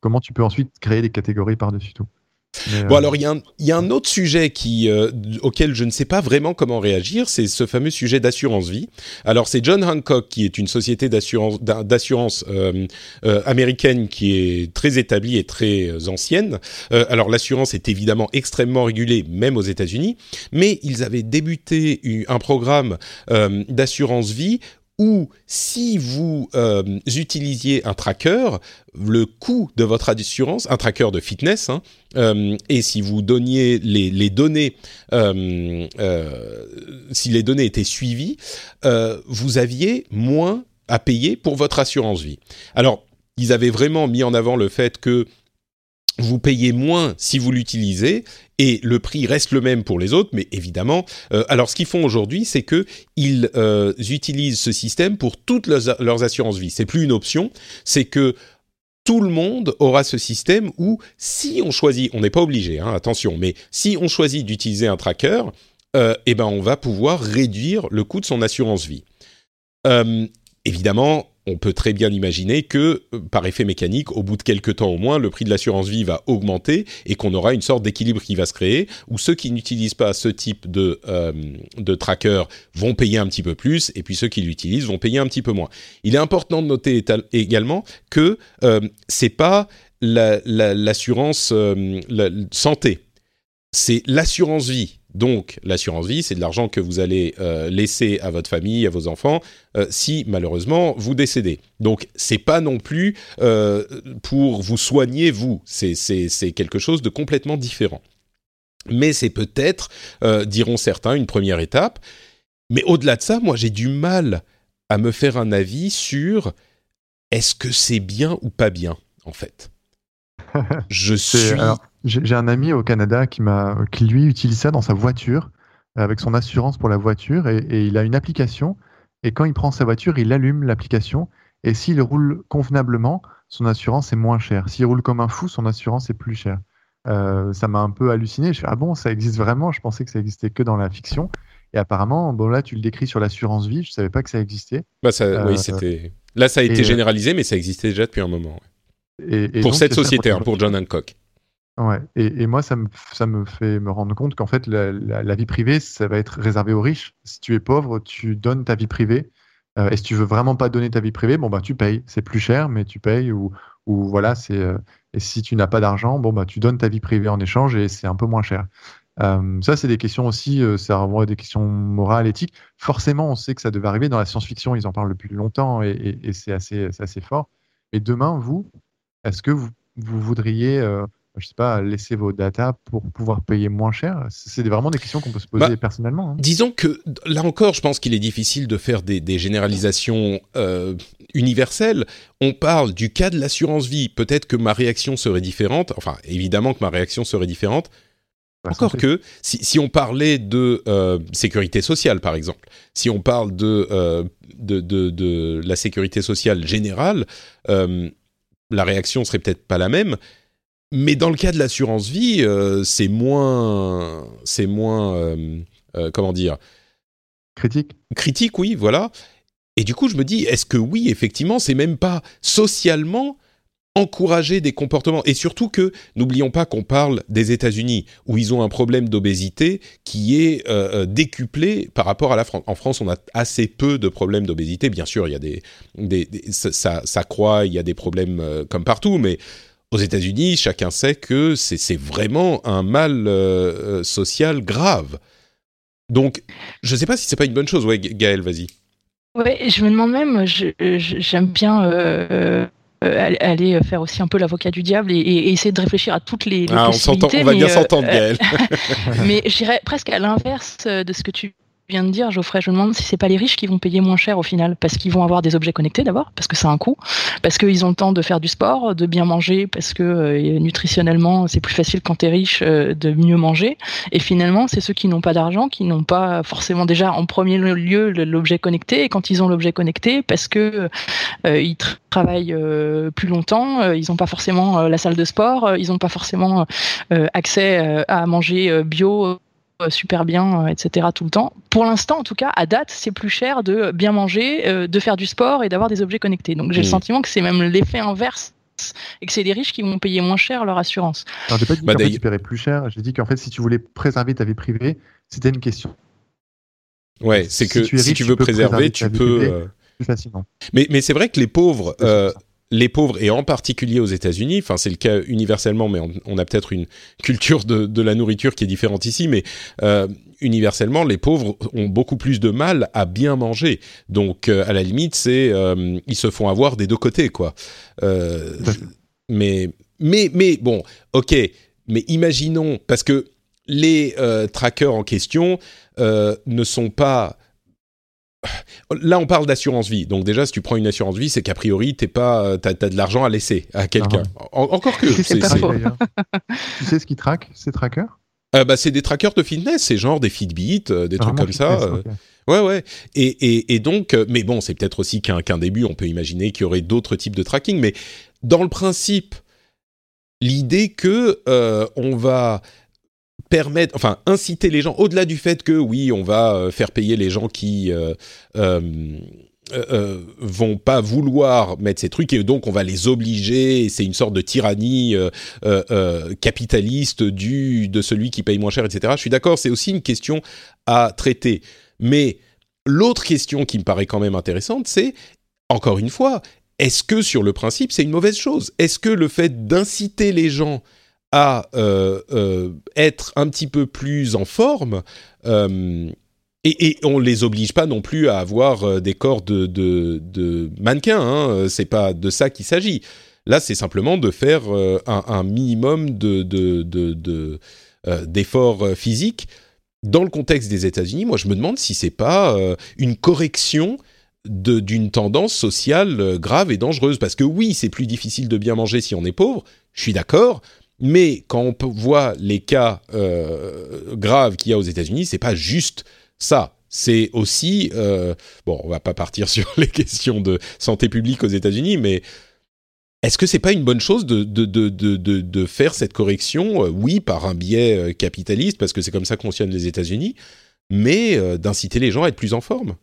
comment tu peux ensuite créer des catégories par-dessus tout. Mais bon, euh... alors il y, y a un autre sujet qui, euh, auquel je ne sais pas vraiment comment réagir, c'est ce fameux sujet d'assurance vie. Alors c'est John Hancock, qui est une société d'assurance, d'assurance euh, euh, américaine qui est très établie et très ancienne. Euh, alors l'assurance est évidemment extrêmement régulée, même aux États-Unis, mais ils avaient débuté un programme euh, d'assurance vie où si vous euh, utilisiez un tracker, le coût de votre assurance, un tracker de fitness, hein, euh, et si vous donniez les, les données, euh, euh, si les données étaient suivies, euh, vous aviez moins à payer pour votre assurance vie. Alors, ils avaient vraiment mis en avant le fait que vous payez moins si vous l'utilisez et le prix reste le même pour les autres, mais évidemment, euh, alors ce qu'ils font aujourd'hui, c'est que ils euh, utilisent ce système pour toutes leurs, leurs assurances vie. C'est plus une option, c'est que tout le monde aura ce système où si on choisit, on n'est pas obligé, hein, attention, mais si on choisit d'utiliser un tracker, euh, eh ben on va pouvoir réduire le coût de son assurance vie. Euh, évidemment, on peut très bien imaginer que, par effet mécanique, au bout de quelques temps au moins, le prix de l'assurance vie va augmenter et qu'on aura une sorte d'équilibre qui va se créer, où ceux qui n'utilisent pas ce type de, euh, de tracker vont payer un petit peu plus, et puis ceux qui l'utilisent vont payer un petit peu moins. Il est important de noter étal- également que euh, c'est pas la, la, l'assurance euh, la, santé, c'est l'assurance vie. Donc, l'assurance vie, c'est de l'argent que vous allez euh, laisser à votre famille, à vos enfants, euh, si malheureusement vous décédez. Donc, c'est pas non plus euh, pour vous soigner vous. C'est, c'est, c'est quelque chose de complètement différent. Mais c'est peut-être, euh, diront certains, une première étape. Mais au-delà de ça, moi, j'ai du mal à me faire un avis sur est-ce que c'est bien ou pas bien, en fait. Je suis... Alors, j'ai, j'ai un ami au Canada qui, m'a, qui, lui, utilise ça dans sa voiture, avec son assurance pour la voiture, et, et il a une application, et quand il prend sa voiture, il allume l'application, et s'il roule convenablement, son assurance est moins chère. S'il roule comme un fou, son assurance est plus chère. Euh, ça m'a un peu halluciné. Je fais, ah bon, ça existe vraiment? Je pensais que ça existait que dans la fiction. Et apparemment, bon, là, tu le décris sur l'assurance vie, je ne savais pas que ça existait. Bah ça, euh, oui, c'était... Là, ça a été et, généralisé, mais ça existait déjà depuis un moment. Ouais. Et, et pour donc, cette c'est société, ça, hein, pour John Hancock. Ouais. Et, et moi, ça me, ça me fait me rendre compte qu'en fait, la, la, la vie privée, ça va être réservé aux riches. Si tu es pauvre, tu donnes ta vie privée. Euh, et si tu veux vraiment pas donner ta vie privée, bon bah tu payes. C'est plus cher, mais tu payes. Ou, ou voilà, c'est. Euh, et si tu n'as pas d'argent, bon bah tu donnes ta vie privée en échange et c'est un peu moins cher. Euh, ça, c'est des questions aussi. Euh, ça renvoie des questions morales, éthiques. Forcément, on sait que ça devait arriver dans la science-fiction. Ils en parlent depuis longtemps et, et, et c'est assez, c'est assez fort. Mais demain, vous, est-ce que vous vous voudriez, euh, je sais pas, laisser vos data pour pouvoir payer moins cher? C'est vraiment des questions qu'on peut se poser bah, personnellement. Hein. Disons que, là encore, je pense qu'il est difficile de faire des, des généralisations euh, universelles. On parle du cas de l'assurance vie. Peut-être que ma réaction serait différente. Enfin, évidemment que ma réaction serait différente. Bah, encore santé. Que, si, si on parlait de euh, sécurité sociale, par exemple, si on parle de, euh, de, de, de la sécurité sociale générale, euh, la réaction serait peut-être pas la même, mais dans le cas de l'assurance vie, euh, c'est moins, c'est moins, euh, euh, comment dire, critique. Critique, oui, voilà. Et du coup, je me dis, est-ce que oui, effectivement, c'est même pas socialement encourager des comportements, et surtout que n'oublions pas qu'on parle des États-Unis où ils ont un problème d'obésité qui est euh, décuplé par rapport à la France. En France, on a assez peu de problèmes d'obésité. Bien sûr, il y a des, des, des ça, ça, ça croît, il y a des problèmes euh, comme partout, mais aux États-Unis, chacun sait que c'est, c'est vraiment un mal euh, social grave. Donc, je ne sais pas si c'est pas une bonne chose. Ouais, Gaëlle, vas-y. Ouais, je me demande même. Je, je, j'aime bien. Euh... Euh, aller faire aussi un peu l'avocat du diable et, et essayer de réfléchir à toutes les, les ah, possibilités. On, s'entend, on va mais, bien euh, s'entendre, Gaëlle. Mais je dirais presque à l'inverse de ce que tu viens de dire, Geoffrey. Je me demande si c'est pas les riches qui vont payer moins cher au final, parce qu'ils vont avoir des objets connectés d'abord, parce que c'est un coût, parce qu'ils ont le temps de faire du sport, de bien manger, parce que euh, nutritionnellement c'est plus facile quand t'es riche euh, de mieux manger. Et finalement, c'est ceux qui n'ont pas d'argent, qui n'ont pas forcément déjà en premier lieu l'objet connecté. Et quand ils ont l'objet connecté, parce que euh, ils tra- travaillent euh, plus longtemps, euh, ils n'ont pas forcément euh, la salle de sport, euh, ils n'ont pas forcément euh, accès euh, à manger euh, bio. Super bien, et cetera tout le temps. Pour l'instant, en tout cas, à date, c'est plus cher de bien manger, euh, de faire du sport et d'avoir des objets connectés. Donc j'ai mmh. le sentiment que c'est même l'effet inverse et que c'est les riches qui vont payer moins cher leur assurance. Alors, j'ai pas dit Bah, qu'en fait, d'ailleurs- tu paierais plus cher. J'ai dit qu'en fait, si tu voulais préserver ta vie privée, c'était une question. Ouais, c'est Si que tu es si riche, tu tu veux peux préserver, préserver ta tu vie peux. privée. euh, Plus facilement. Mais mais c'est vrai que les pauvres, C'est euh, ça. les pauvres et en particulier aux États-Unis, enfin c'est le cas universellement, mais on, on a peut-être une culture de de la nourriture qui est différente ici, mais euh, universellement, les pauvres ont beaucoup plus de mal à bien manger. Donc euh, à la limite, c'est euh, ils se font avoir des deux côtés, quoi. Euh, Tout à fait. mais mais mais bon, ok. Mais imaginons parce que les euh, trackers en question euh, ne sont pas. Là, on parle d'assurance vie. Donc déjà, si tu prends une assurance vie, c'est qu'a priori, t'es pas, t'as, t'as de l'argent à laisser à quelqu'un. En- encore que, Qu'est-ce c'est, qu'ils pas c'est, faux. traquent, d'ailleurs Tu sais ce qu'ils traquent, ces trackers? euh, bah, c'est des trackers de fitness, c'est genre des Fitbit, euh, des trucs Vraiment comme ça. fitness, euh, ok. Ouais, ouais. Et, et, et donc, euh, mais bon, c'est peut-être aussi qu'un, qu'un début. On peut imaginer qu'il y aurait d'autres types de tracking. Mais dans le principe, l'idée que euh, on va permettre, enfin, inciter les gens, au-delà du fait que, oui, on va euh, faire payer les gens qui euh, euh, euh, vont pas vouloir mettre ces trucs, et donc on va les obliger, et c'est une sorte de tyrannie euh, euh, euh, capitaliste du, de celui qui paye moins cher, et cetera. Je suis d'accord, c'est aussi une question à traiter. Mais l'autre question qui me paraît quand même intéressante, c'est, encore une fois, est-ce que sur le principe, c'est une mauvaise chose ? Est-ce que le fait d'inciter les gens à euh, euh, être un petit peu plus en forme, euh, et, et on les oblige pas non plus à avoir euh, des corps de, de, de mannequins, hein, c'est pas de ça qu'il s'agit. Là, c'est simplement de faire euh, un, un minimum de, de, de, de, euh, d'efforts physiques. Dans le contexte des États-Unis, moi, je me demande si c'est pas euh, une correction de, d'une tendance sociale euh, grave et dangereuse. Parce que oui, c'est plus difficile de bien manger si on est pauvre, je suis d'accord. Mais quand on peut voit les cas euh, graves qu'il y a aux États-Unis, c'est pas juste ça. C'est aussi euh, bon, on va pas partir sur les questions de santé publique aux États-Unis, mais est-ce que c'est pas une bonne chose de de de de de, de faire cette correction, euh, oui, par un biais euh, capitaliste, parce que c'est comme ça que fonctionnent les États-Unis, mais euh, d'inciter les gens à être plus en forme.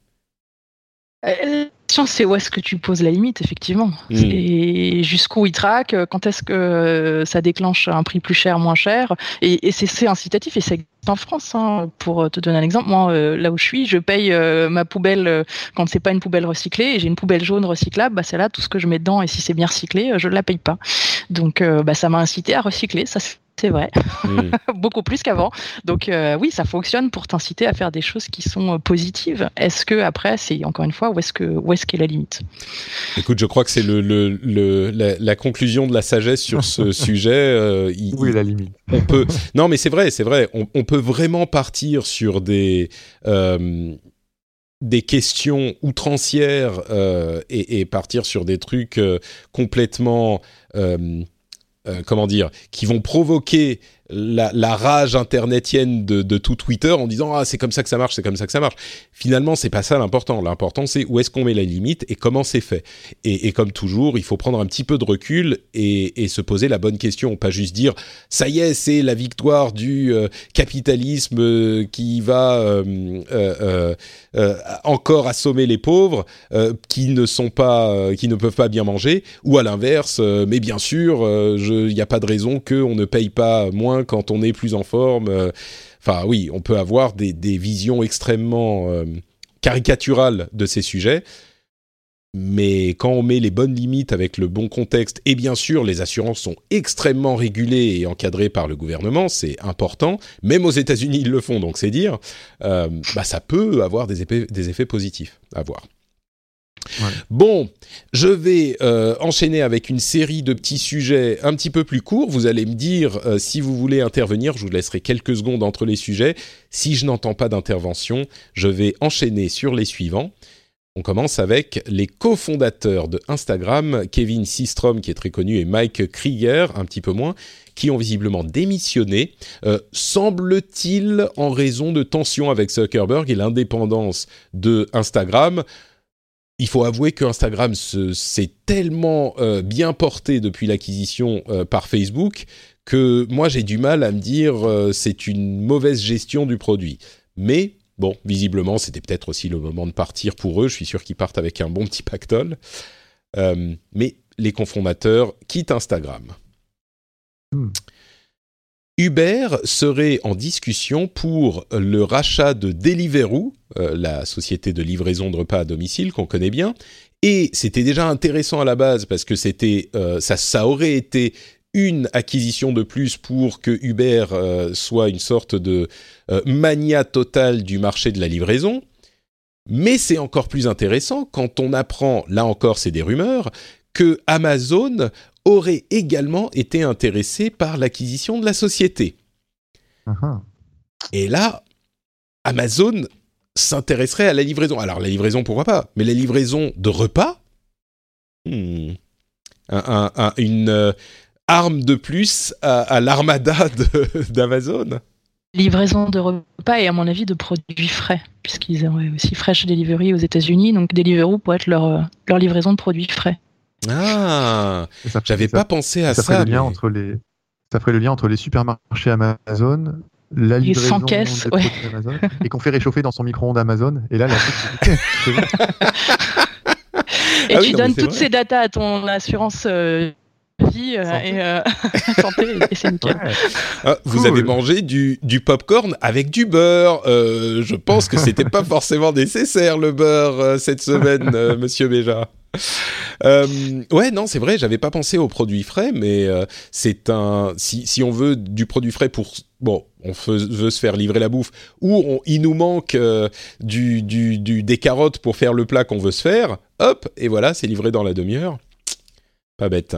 Euh, La question, c'est où est-ce que tu poses la limite, effectivement. Mm. C'est jusqu'où ils traquent, quand est-ce que euh, ça déclenche un prix plus cher, moins cher. Et, et c'est, c'est incitatif, et c'est en France, hein. Pour te donner un exemple, moi, euh, là où je suis, je paye euh, ma poubelle euh, quand c'est pas une poubelle recyclée, et j'ai une poubelle jaune recyclable, bah, c'est là, tout ce que je mets dedans, et si c'est bien recyclé, euh, je ne la paye pas. Donc, euh, bah, ça m'a incité à recycler, ça c'est vrai, Mm. beaucoup plus qu'avant. Donc euh, oui, ça fonctionne pour t'inciter à faire des choses qui sont euh, positives. Est-ce que après, c'est encore une fois, où est-ce que où est-ce qu'est la limite ? Écoute, je crois que c'est le, le, le la, la conclusion de la sagesse sur ce sujet. Euh, il, Où est la limite ? on peut non mais c'est vrai c'est vrai on, on peut vraiment partir sur des euh, des questions outrancières euh, et, et partir sur des trucs euh, complètement euh, euh, comment dire qui vont provoquer la, la rage internetienne de, de tout Twitter en disant ah c'est comme ça que ça marche, c'est comme ça que ça marche. Finalement c'est pas ça l'important. L'important c'est où est-ce qu'on met la limite et comment c'est fait. Et, et comme toujours il faut prendre un petit peu de recul et, et se poser la bonne question, pas juste dire ça y est c'est la victoire du euh, capitalisme euh, qui va euh, euh, euh, euh, encore assommer les pauvres euh, qui ne sont pas euh, qui ne peuvent pas bien manger, ou à l'inverse euh, mais bien sûr il n'y a pas de raison qu'on ne paye pas moins quand on est plus en forme. Enfin, oui, on peut avoir des, des visions extrêmement euh, caricaturales de ces sujets, mais quand on met les bonnes limites avec le bon contexte, et bien sûr, les assurances sont extrêmement régulées et encadrées par le gouvernement, c'est important. Même aux États-Unis, ils le font, donc c'est dire. Euh, bah, ça peut avoir des effets, des effets positifs à voir. Ouais. Bon, je vais euh, enchaîner avec une série de petits sujets un petit peu plus courts. Vous allez me dire euh, si vous voulez intervenir. Je vous laisserai quelques secondes entre les sujets. Si je n'entends pas d'intervention, je vais enchaîner sur les suivants. On commence avec les cofondateurs de Instagram, Kevin Systrom, qui est très connu, et Mike Krieger, un petit peu moins, qui ont visiblement démissionné, euh, semble-t-il en raison de tensions avec Zuckerberg et l'indépendance de Instagram. Il faut avouer que Instagram se, s'est tellement euh, bien porté depuis l'acquisition euh, par Facebook que moi j'ai du mal à me dire euh, c'est une mauvaise gestion du produit. Mais bon, visiblement c'était peut-être aussi le moment de partir pour eux. Je suis sûr qu'ils partent avec un bon petit pactole. Euh, mais les cofondateurs quittent Instagram. Hmm. Uber serait en discussion pour le rachat de Deliveroo, euh, la société de livraison de repas à domicile qu'on connaît bien. Et c'était déjà intéressant à la base parce que c'était, euh, ça, ça aurait été une acquisition de plus pour que Uber euh, soit une sorte de euh, mania totale du marché de la livraison. Mais c'est encore plus intéressant quand on apprend, là encore c'est des rumeurs, que Amazon aurait également été intéressé par l'acquisition de la société. Uh-huh. Et là, Amazon s'intéresserait à la livraison. Alors la livraison, pourquoi pas, mais la livraison de repas, hmm. un, un, un, une euh, arme de plus à, à l'armada de, d'Amazon. Livraison de repas et à mon avis de produits frais, puisqu'ils auraient aussi Fresh Delivery aux États-Unis, donc Deliveroo pourrait être leur, leur livraison de produits frais. Ah, ça, j'avais ça, pas pensé à ça. ça. Ferait le lien mais... entre les, ça ferait le lien entre les supermarchés Amazon, la livraison sans caisse, des ouais. produits Amazon, et qu'on fait réchauffer dans son micro-ondes Amazon. Et là, la c'est Et ah tu oui, non, donnes toutes vrai. ces datas à ton assurance euh, vie euh, santé. et euh, santé, et c'est nickel. Ouais. Ah, vous Cool. avez mangé du, du popcorn avec du beurre. Euh, je pense que c'était pas forcément nécessaire le beurre euh, cette semaine, euh, Monsieur Béja. Euh, ouais, non, c'est vrai, j'avais pas pensé aux produits frais, mais euh, c'est un. Si, si on veut du produit frais pour. Bon, on veut, veut se faire livrer la bouffe, ou on, il nous manque euh, du, du, du, des carottes pour faire le plat qu'on veut se faire, hop, et voilà, c'est livré dans la demi-heure. Pas bête.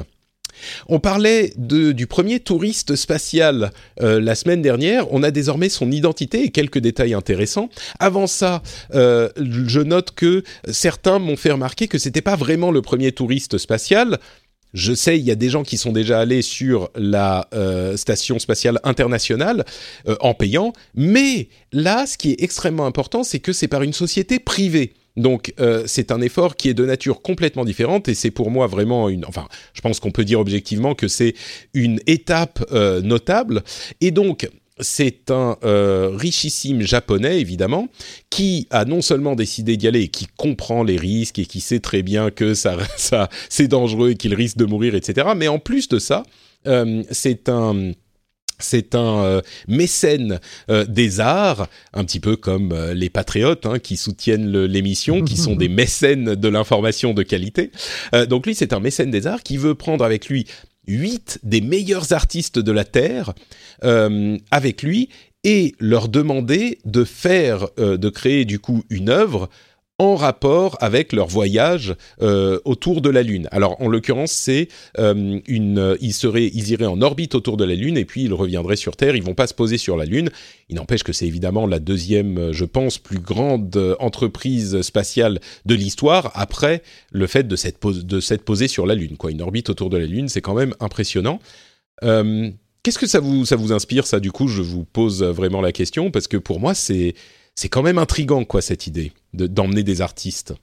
On parlait de, du premier touriste spatial euh, la semaine dernière. On a désormais son identité et quelques détails intéressants. Avant ça, euh, je note que certains m'ont fait remarquer que c'était pas vraiment le premier touriste spatial. Je sais, il y a des gens qui sont déjà allés sur la euh, station spatiale internationale euh, en payant, mais là, ce qui est extrêmement important, c'est que c'est par une société privée. Donc, euh, c'est un effort qui est de nature complètement différente et c'est pour moi vraiment une... Enfin, je pense qu'on peut dire objectivement que c'est une étape euh, notable. Et donc, c'est un euh, richissime japonais, évidemment, qui a non seulement décidé d'y aller et qui comprend les risques et qui sait très bien que ça, ça, c'est dangereux et qu'il risque de mourir, et cetera. Mais en plus de ça, euh, c'est un... C'est un euh, mécène euh, des arts, un petit peu comme euh, les patriotes hein, qui soutiennent le, l'émission, qui sont des mécènes de l'information de qualité. Euh, donc lui, c'est un mécène des arts qui veut prendre avec lui huit des meilleurs artistes de la Terre euh, avec lui et leur demander de faire, euh, de créer du coup une œuvre en rapport avec leur voyage euh, autour de la Lune. Alors, en l'occurrence, c'est euh, une, ils seraient, ils iraient en orbite autour de la Lune et puis ils reviendraient sur Terre. Ils vont pas se poser sur la Lune. Il n'empêche que c'est évidemment la deuxième, je pense, plus grande entreprise spatiale de l'histoire après le fait de s'être, pos- de s'être posé sur la Lune. Quoi, une orbite autour de la Lune, c'est quand même impressionnant. Euh, qu'est-ce que ça vous, ça vous inspire, ça ? Du coup, je vous pose vraiment la question parce que pour moi, c'est C'est quand même intriguant, quoi, cette idée de, d'emmener des artistes.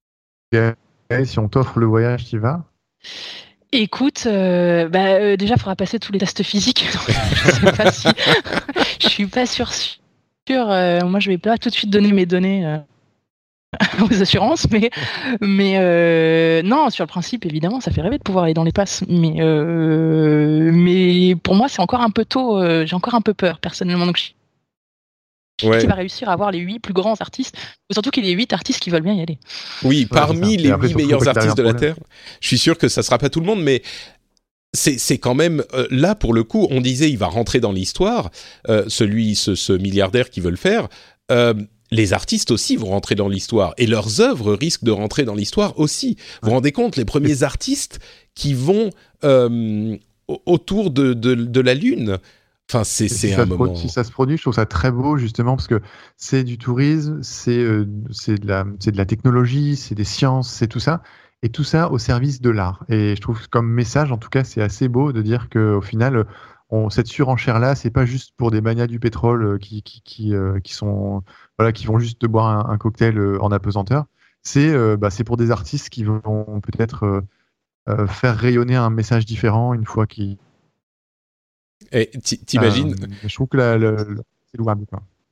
Et si on t'offre le voyage, tu y vas ? Écoute, euh, bah, euh, déjà, il faudra passer tous les tests physiques. Donc, je sais pas si... je suis pas sûre. sûre euh, moi, je vais pas tout de suite donner mes données euh, aux assurances, mais, mais euh, non, sur le principe, évidemment, ça fait rêver de pouvoir aller dans les passes. Mais, euh, mais pour moi, c'est encore un peu tôt. Euh, j'ai encore un peu peur, personnellement. Donc, je Je Ouais. pense qu'il va réussir à avoir les huit plus grands artistes, surtout qu'il y ait huit artistes qui veulent bien y aller. Oui, Ouais, parmi les après, huit surtout, meilleurs faut que artistes de la derrière Terre, je suis sûr que ça sera pas tout le monde, mais c'est, c'est quand même euh, là pour le coup. On disait il va rentrer dans l'histoire, euh, celui, ce, ce milliardaire qui veut le faire. Euh, les artistes aussi vont rentrer dans l'histoire et leurs œuvres risquent de rentrer dans l'histoire aussi. Vous vous rendez compte, les premiers artistes qui vont euh, autour de, de, de la Lune. Enfin, c'est, si c'est ça un se moment. pro- si ça se produit, je trouve ça très beau justement parce que c'est du tourisme, c'est euh, c'est de la c'est de la technologie, c'est des sciences, c'est tout ça et tout ça au service de l'art. Et je trouve que comme message, en tout cas, c'est assez beau de dire que au final, on, cette surenchère là, c'est pas juste pour des manias du pétrole euh, qui qui qui, euh, qui sont voilà qui vont juste boire un, un cocktail euh, en apesanteur. C'est euh, bah, c'est pour des artistes qui vont peut-être euh, euh, faire rayonner un message différent une fois qu'ils Et t- t'imagines Euh, je trouve que la, la- la- c'est louable, quoi.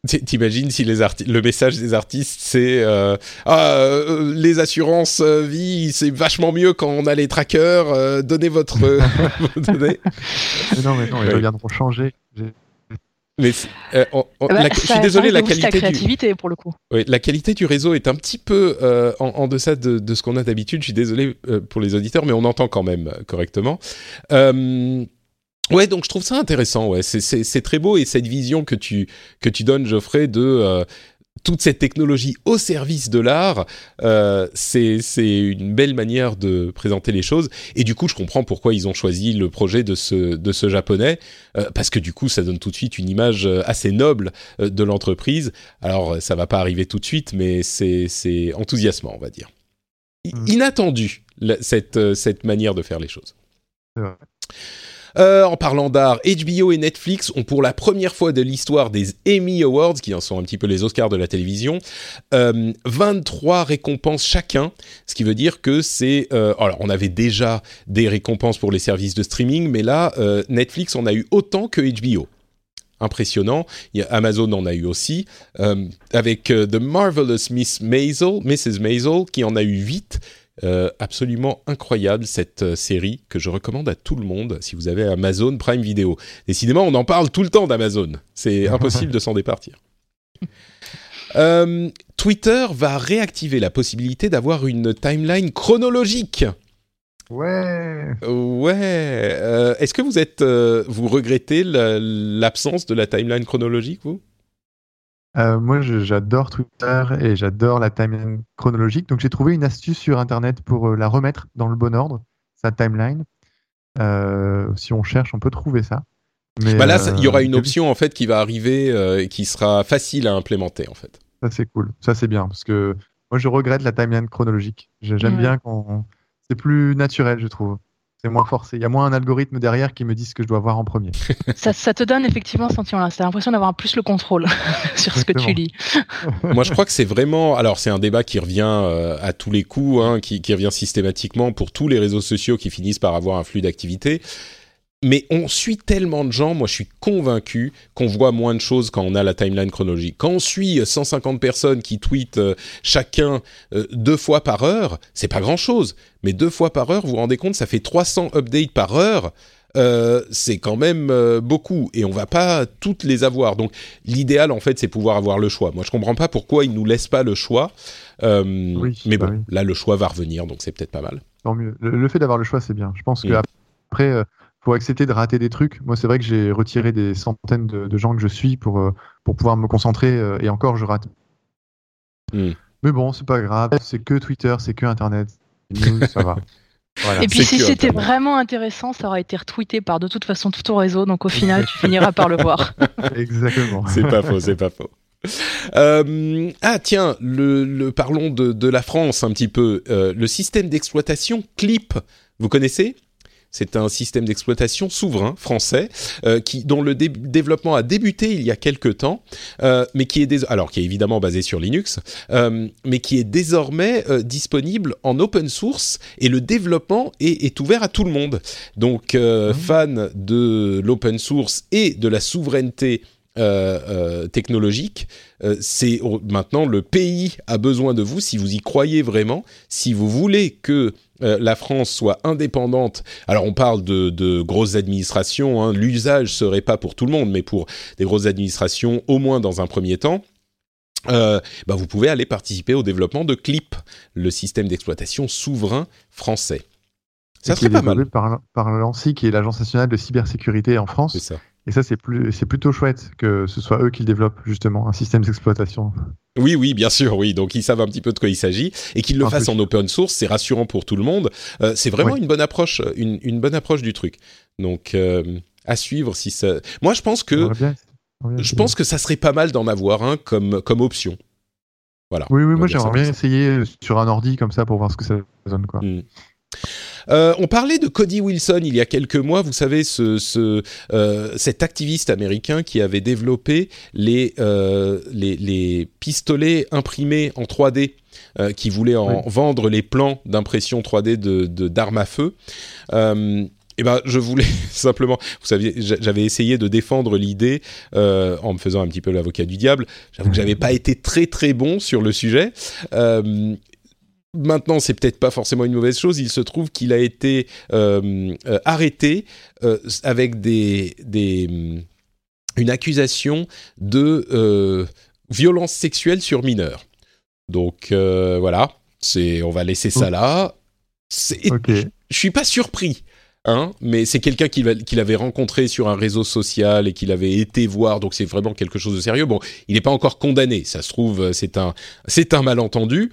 T'imagines si les arti- le message des artistes c'est euh, ah euh, les assurances euh, vie c'est vachement mieux quand on a les trackers, euh, donnez votre euh, vos données. Mais non mais non, ils Ouais. reviendront changer. J'ai- Mais c'est- euh, on- on- Bah, la- je suis ça- désolé, ça la risque de booster qualité la du créativité pour le coup. oui, la qualité du réseau est un petit peu euh, en, en deçà de, de ce qu'on a d'habitude. Je suis désolé euh, pour les auditeurs, mais on entend quand même euh, correctement. Euh, ouais, donc je trouve ça intéressant. Ouais, c'est, c'est, c'est très beau et cette vision que tu que tu donnes, Geoffrey, de euh, toute cette technologie au service de l'art, euh, c'est c'est une belle manière de présenter les choses. Et du coup, je comprends pourquoi ils ont choisi le projet de ce de ce japonais, euh, parce que du coup, ça donne tout de suite une image euh, assez noble euh, de l'entreprise. Alors, ça va pas arriver tout de suite, mais c'est c'est enthousiasmant, on va dire. I- Mm. Inattendu la- cette euh, cette manière de faire les choses. C'est vrai. Euh, en parlant d'art, H B O et Netflix ont pour la première fois de l'histoire des Emmy Awards, qui en sont un petit peu les Oscars de la télévision, euh, vingt-trois récompenses chacun, ce qui veut dire que c'est... Euh, alors, on avait déjà des récompenses pour les services de streaming, mais là, euh, Netflix en a eu autant que H B O. Impressionnant. Il y a Amazon en a eu aussi, euh, avec euh, The Marvelous Miss Maisel, missus Maisel, qui en a eu huit. Euh, absolument incroyable cette euh, série que je recommande à tout le monde si vous avez Amazon Prime Video. Décidément, on en parle tout le temps d'Amazon. C'est impossible de s'en départir. Euh, Twitter va réactiver la possibilité d'avoir une timeline chronologique. Ouais. Ouais. Euh, est-ce que vous êtes, euh, vous regrettez la- l'absence de la timeline chronologique, vous ? Euh, moi, je- j'adore Twitter et j'adore la timeline chronologique. Donc, j'ai trouvé une astuce sur Internet pour euh, la remettre dans le bon ordre, sa timeline. Euh, si on cherche, on peut trouver ça. Mais, Bah là, ça- il y aura euh, une option en fait qui va arriver euh, et qui sera facile à implémenter en fait. Ça, c'est cool. Ça, c'est bien. Parce que moi, je regrette la timeline chronologique. J'ai- J'aime Ouais. bien quand c'est plus naturel, je trouve. C'est moins forcé. Il y a moins un algorithme derrière qui me dit ce que je dois voir en premier. Ça, ça te donne effectivement ce sentiment-là. T'as l'impression d'avoir plus le contrôle sur ce que tu lis. Moi, je crois que c'est vraiment. Alors, c'est un débat qui revient euh, à tous les coups, hein, qui, qui revient systématiquement pour tous les réseaux sociaux qui finissent par avoir un flux d'activité. Mais on suit tellement de gens, moi je suis convaincu qu'on voit moins de choses quand on a la timeline chronologique. Quand on suit cent cinquante personnes qui tweetent euh, chacun euh, deux fois par heure, c'est pas grand-chose. Mais deux fois par heure, vous vous rendez compte, ça fait trois cents updates par heure. Euh, c'est quand même euh, beaucoup et on va pas toutes les avoir. Donc l'idéal en fait, c'est pouvoir avoir le choix. Moi je comprends pas pourquoi ils nous laissent pas le choix. Euh, Oui, mais bah bon, oui. là le choix va revenir, donc c'est peut-être pas mal. Tant mieux. Le, le fait d'avoir le choix, c'est bien. Je pense Mm. qu'après, euh, faut accepter de rater des trucs. Moi, c'est vrai que j'ai retiré des centaines de, de gens que je suis pour, euh, pour pouvoir me concentrer. euh, et encore, je rate. Mm. Mais bon, c'est pas grave. C'est que Twitter, c'est que Internet. Nous, ça va. Voilà. Et puis C'est si que c'était Internet. vraiment intéressant, ça aurait été retweeté par de toute façon tout ton réseau. Donc au final, tu finiras par le voir. Exactement. C'est pas faux, c'est pas faux. Euh, ah tiens, le, le parlons de, de la France un petit peu. Euh, le système d'exploitation Clip, vous connaissez ? C'est un système d'exploitation souverain français euh, qui, dont le dé- développement a débuté il y a quelque temps, euh, mais qui est dés- alors qui est évidemment basé sur Linux, euh, mais qui est désormais euh, disponible en open source et le développement est, est ouvert à tout le monde. Donc, euh, Mmh. fans de l'open source et de la souveraineté Euh, euh, technologique, euh, c'est oh, maintenant le pays a besoin de vous si vous y croyez vraiment, si vous voulez que euh, la France soit indépendante. Alors on parle de, de grosses administrations, hein, l'usage serait pas pour tout le monde, mais pour des grosses administrations, au moins dans un premier temps. Euh, bah vous pouvez aller participer au développement de Clip, le système d'exploitation souverain français. Ça Et qui serait est pas mal. développé par, par l'ANSSI, qui est l'Agence nationale de cybersécurité en C'est France. ça. Et ça, c'est plus, c'est plutôt chouette que ce soit eux qui le développent, justement, un système d'exploitation. Oui, oui, bien sûr, oui. Donc, ils savent un petit peu de quoi il s'agit. Et qu'ils le Un fassent peu. en open source, c'est rassurant pour tout le monde. Euh, c'est vraiment Oui. une bonne approche, une, une bonne approche du truc. Donc, euh, à suivre si ça... Moi, je pense que, J'aimerais bien- j'aimerais bien je essayer. pense que ça serait pas mal d'en avoir un comme, comme option. Voilà. Oui, oui, On va moi dire ça j'aimerais bien comme ça. essayer sur un ordi comme ça pour voir ce que ça donne, quoi. Mm. Euh, on parlait de Cody Wilson il y a quelques mois, vous savez, ce, ce, euh, cet activiste américain qui avait développé les, euh, les, les pistolets imprimés en trois D, euh, qui voulait en Oui. vendre les plans d'impression trois D de, de, d'armes à feu. Euh, Eh ben, je voulais simplement, vous saviez, j'avais essayé de défendre l'idée euh, en me faisant un petit peu l'avocat du diable. J'avoue que j'avais pas été très très bon sur le sujet. Euh, maintenant, c'est peut-être pas forcément une mauvaise chose. Il se trouve qu'il a été euh, euh, arrêté euh, avec des, des, une accusation de euh, violence sexuelle sur mineurs. Donc euh, voilà, c'est, on va laisser ça là. C'est, okay. Je, je suis pas surpris. Hein, mais c'est quelqu'un qu'il, qu'il avait rencontré sur un réseau social et qu'il avait été voir, donc c'est vraiment quelque chose de sérieux. Bon, il n'est pas encore condamné, ça se trouve, c'est un, c'est un malentendu,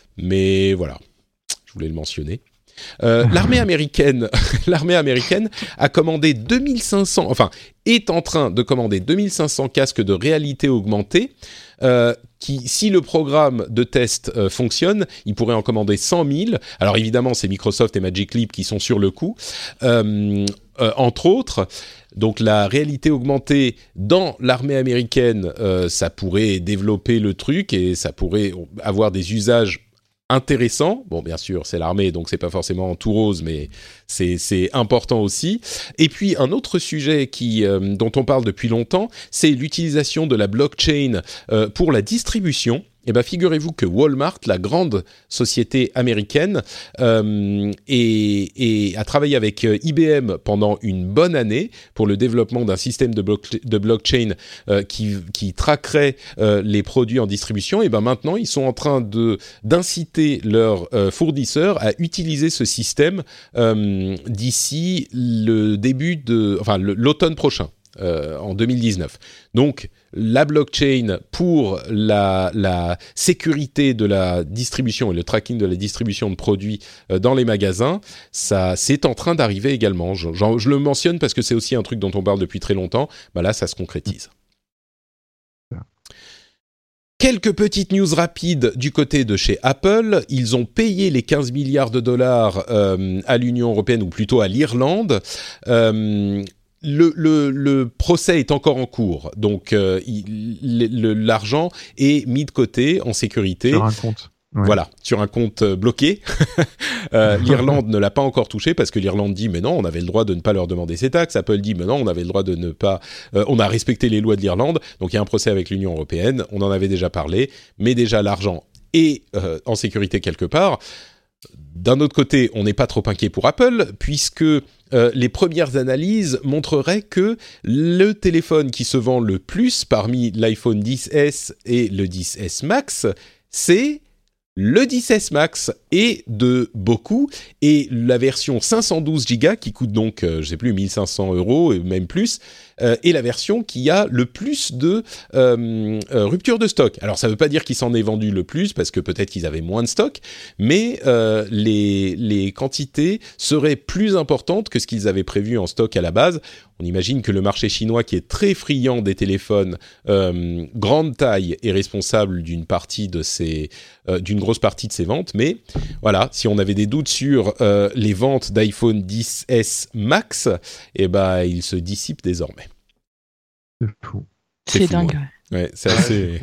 mais voilà, je voulais le mentionner. Euh, l'armée américaine, l'armée américaine a commandé deux mille cinq cents, enfin, est en train de commander deux mille cinq cents casques de réalité augmentée, euh, qui, si le programme de test euh, fonctionne, il pourrait en commander cent mille. Alors évidemment, c'est Microsoft et Magic Leap qui sont sur le coup, euh, euh, entre autres. Donc la réalité augmentée dans l'armée américaine, euh, ça pourrait développer le truc et ça pourrait avoir des usages intéressant. Bon, bien sûr, c'est l'armée, donc c'est pas forcément tout rose, mais c'est, c'est important aussi. Et puis, un autre sujet qui, euh, dont on parle depuis longtemps, c'est l'utilisation de la blockchain euh, pour la distribution. Eh bien, figurez-vous que Walmart, la grande société américaine, euh, et, et a travaillé avec I B M pendant une bonne année pour le développement d'un système de, bloc- de blockchain euh, qui, qui traquerait euh, les produits en distribution. Et bien maintenant, ils sont en train de, d'inciter leurs euh, fournisseurs à utiliser ce système euh, d'ici le début de, enfin, le, l'automne prochain. Euh, en deux mille dix-neuf. Donc, la blockchain pour la, la sécurité de la distribution et le tracking de la distribution de produits euh, dans les magasins, ça, c'est en train d'arriver également. Je, je, je le mentionne parce que c'est aussi un truc dont on parle depuis très longtemps. Bah là, ça se concrétise. Quelques petites news rapides du côté de chez Apple. Ils ont payé les quinze milliards de dollars euh, à l'Union européenne, ou plutôt à l'Irlande. Euh, Le, le, le procès est encore en cours, donc euh, il, le, l'argent est mis de côté en sécurité. Sur un compte. Ouais. Voilà, sur un compte bloqué. euh, L'Irlande ne l'a pas encore touché parce que l'Irlande dit mais non, on avait le droit de ne pas leur demander ces taxes. Apple dit mais non, on avait le droit de ne pas. Euh, on a respecté les lois de l'Irlande, donc il y a un procès avec l'Union européenne. On en avait déjà parlé, mais déjà l'argent est euh, en sécurité quelque part. D'un autre côté, on n'est pas trop inquiet pour Apple, puisque euh, les premières analyses montreraient que le téléphone qui se vend le plus parmi l'iPhone X S et le X S Max, c'est le X S Max, et de beaucoup, et la version cinq cent douze giga qui coûte donc, euh, je sais plus, mille cinq cents euros, et même plus, euh, est la version qui a le plus de euh, euh, rupture de stock. Alors ça veut pas dire qu'il s'en est vendu le plus, parce que peut-être qu'ils avaient moins de stock, mais euh, les, les quantités seraient plus importantes que ce qu'ils avaient prévu en stock à la base. On imagine que le marché chinois, qui est très friand des téléphones euh, grande taille, est responsable d'une partie de ces, euh, d'une grosse partie de ces ventes. Mais voilà, si on avait des doutes sur euh, les ventes d'iPhone X S Max, eh ben, ils se dissipent désormais. C'est fou. C'est, c'est fou, dingue. Hein. Ouais, c'est assez.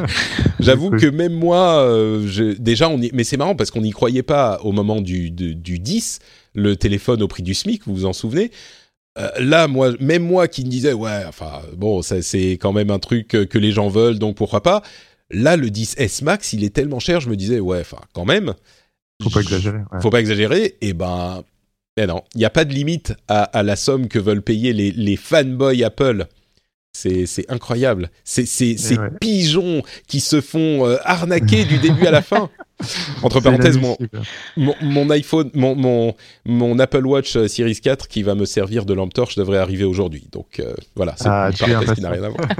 J'avoue que même moi, euh, je... déjà, on y... mais c'est marrant parce qu'on n'y croyait pas au moment du, du, du dix, le téléphone au prix du SMIC, vous vous en souvenez? Euh, là, moi, même moi qui me disais, ouais, enfin, bon, ça, c'est quand même un truc que les gens veulent, donc pourquoi pas. Là, le X S Max, il est tellement cher, je me disais, ouais, enfin, quand même. Faut pas exagérer. Ouais. Faut pas exagérer, et ben, eh non, il n'y a pas de limite à, à la somme que veulent payer les, les fanboys Apple. C'est, c'est incroyable. C'est, c'est, ces ouais. pigeons qui se font euh, arnaquer du début à la fin. Entre parenthèses, mon, mon, mon iPhone, mon, mon, mon Apple Watch Series quatre qui va me servir de lampe torche devrait arriver aujourd'hui. Donc euh, voilà, c'est ah, une parenthèse qui n'a rien à voir.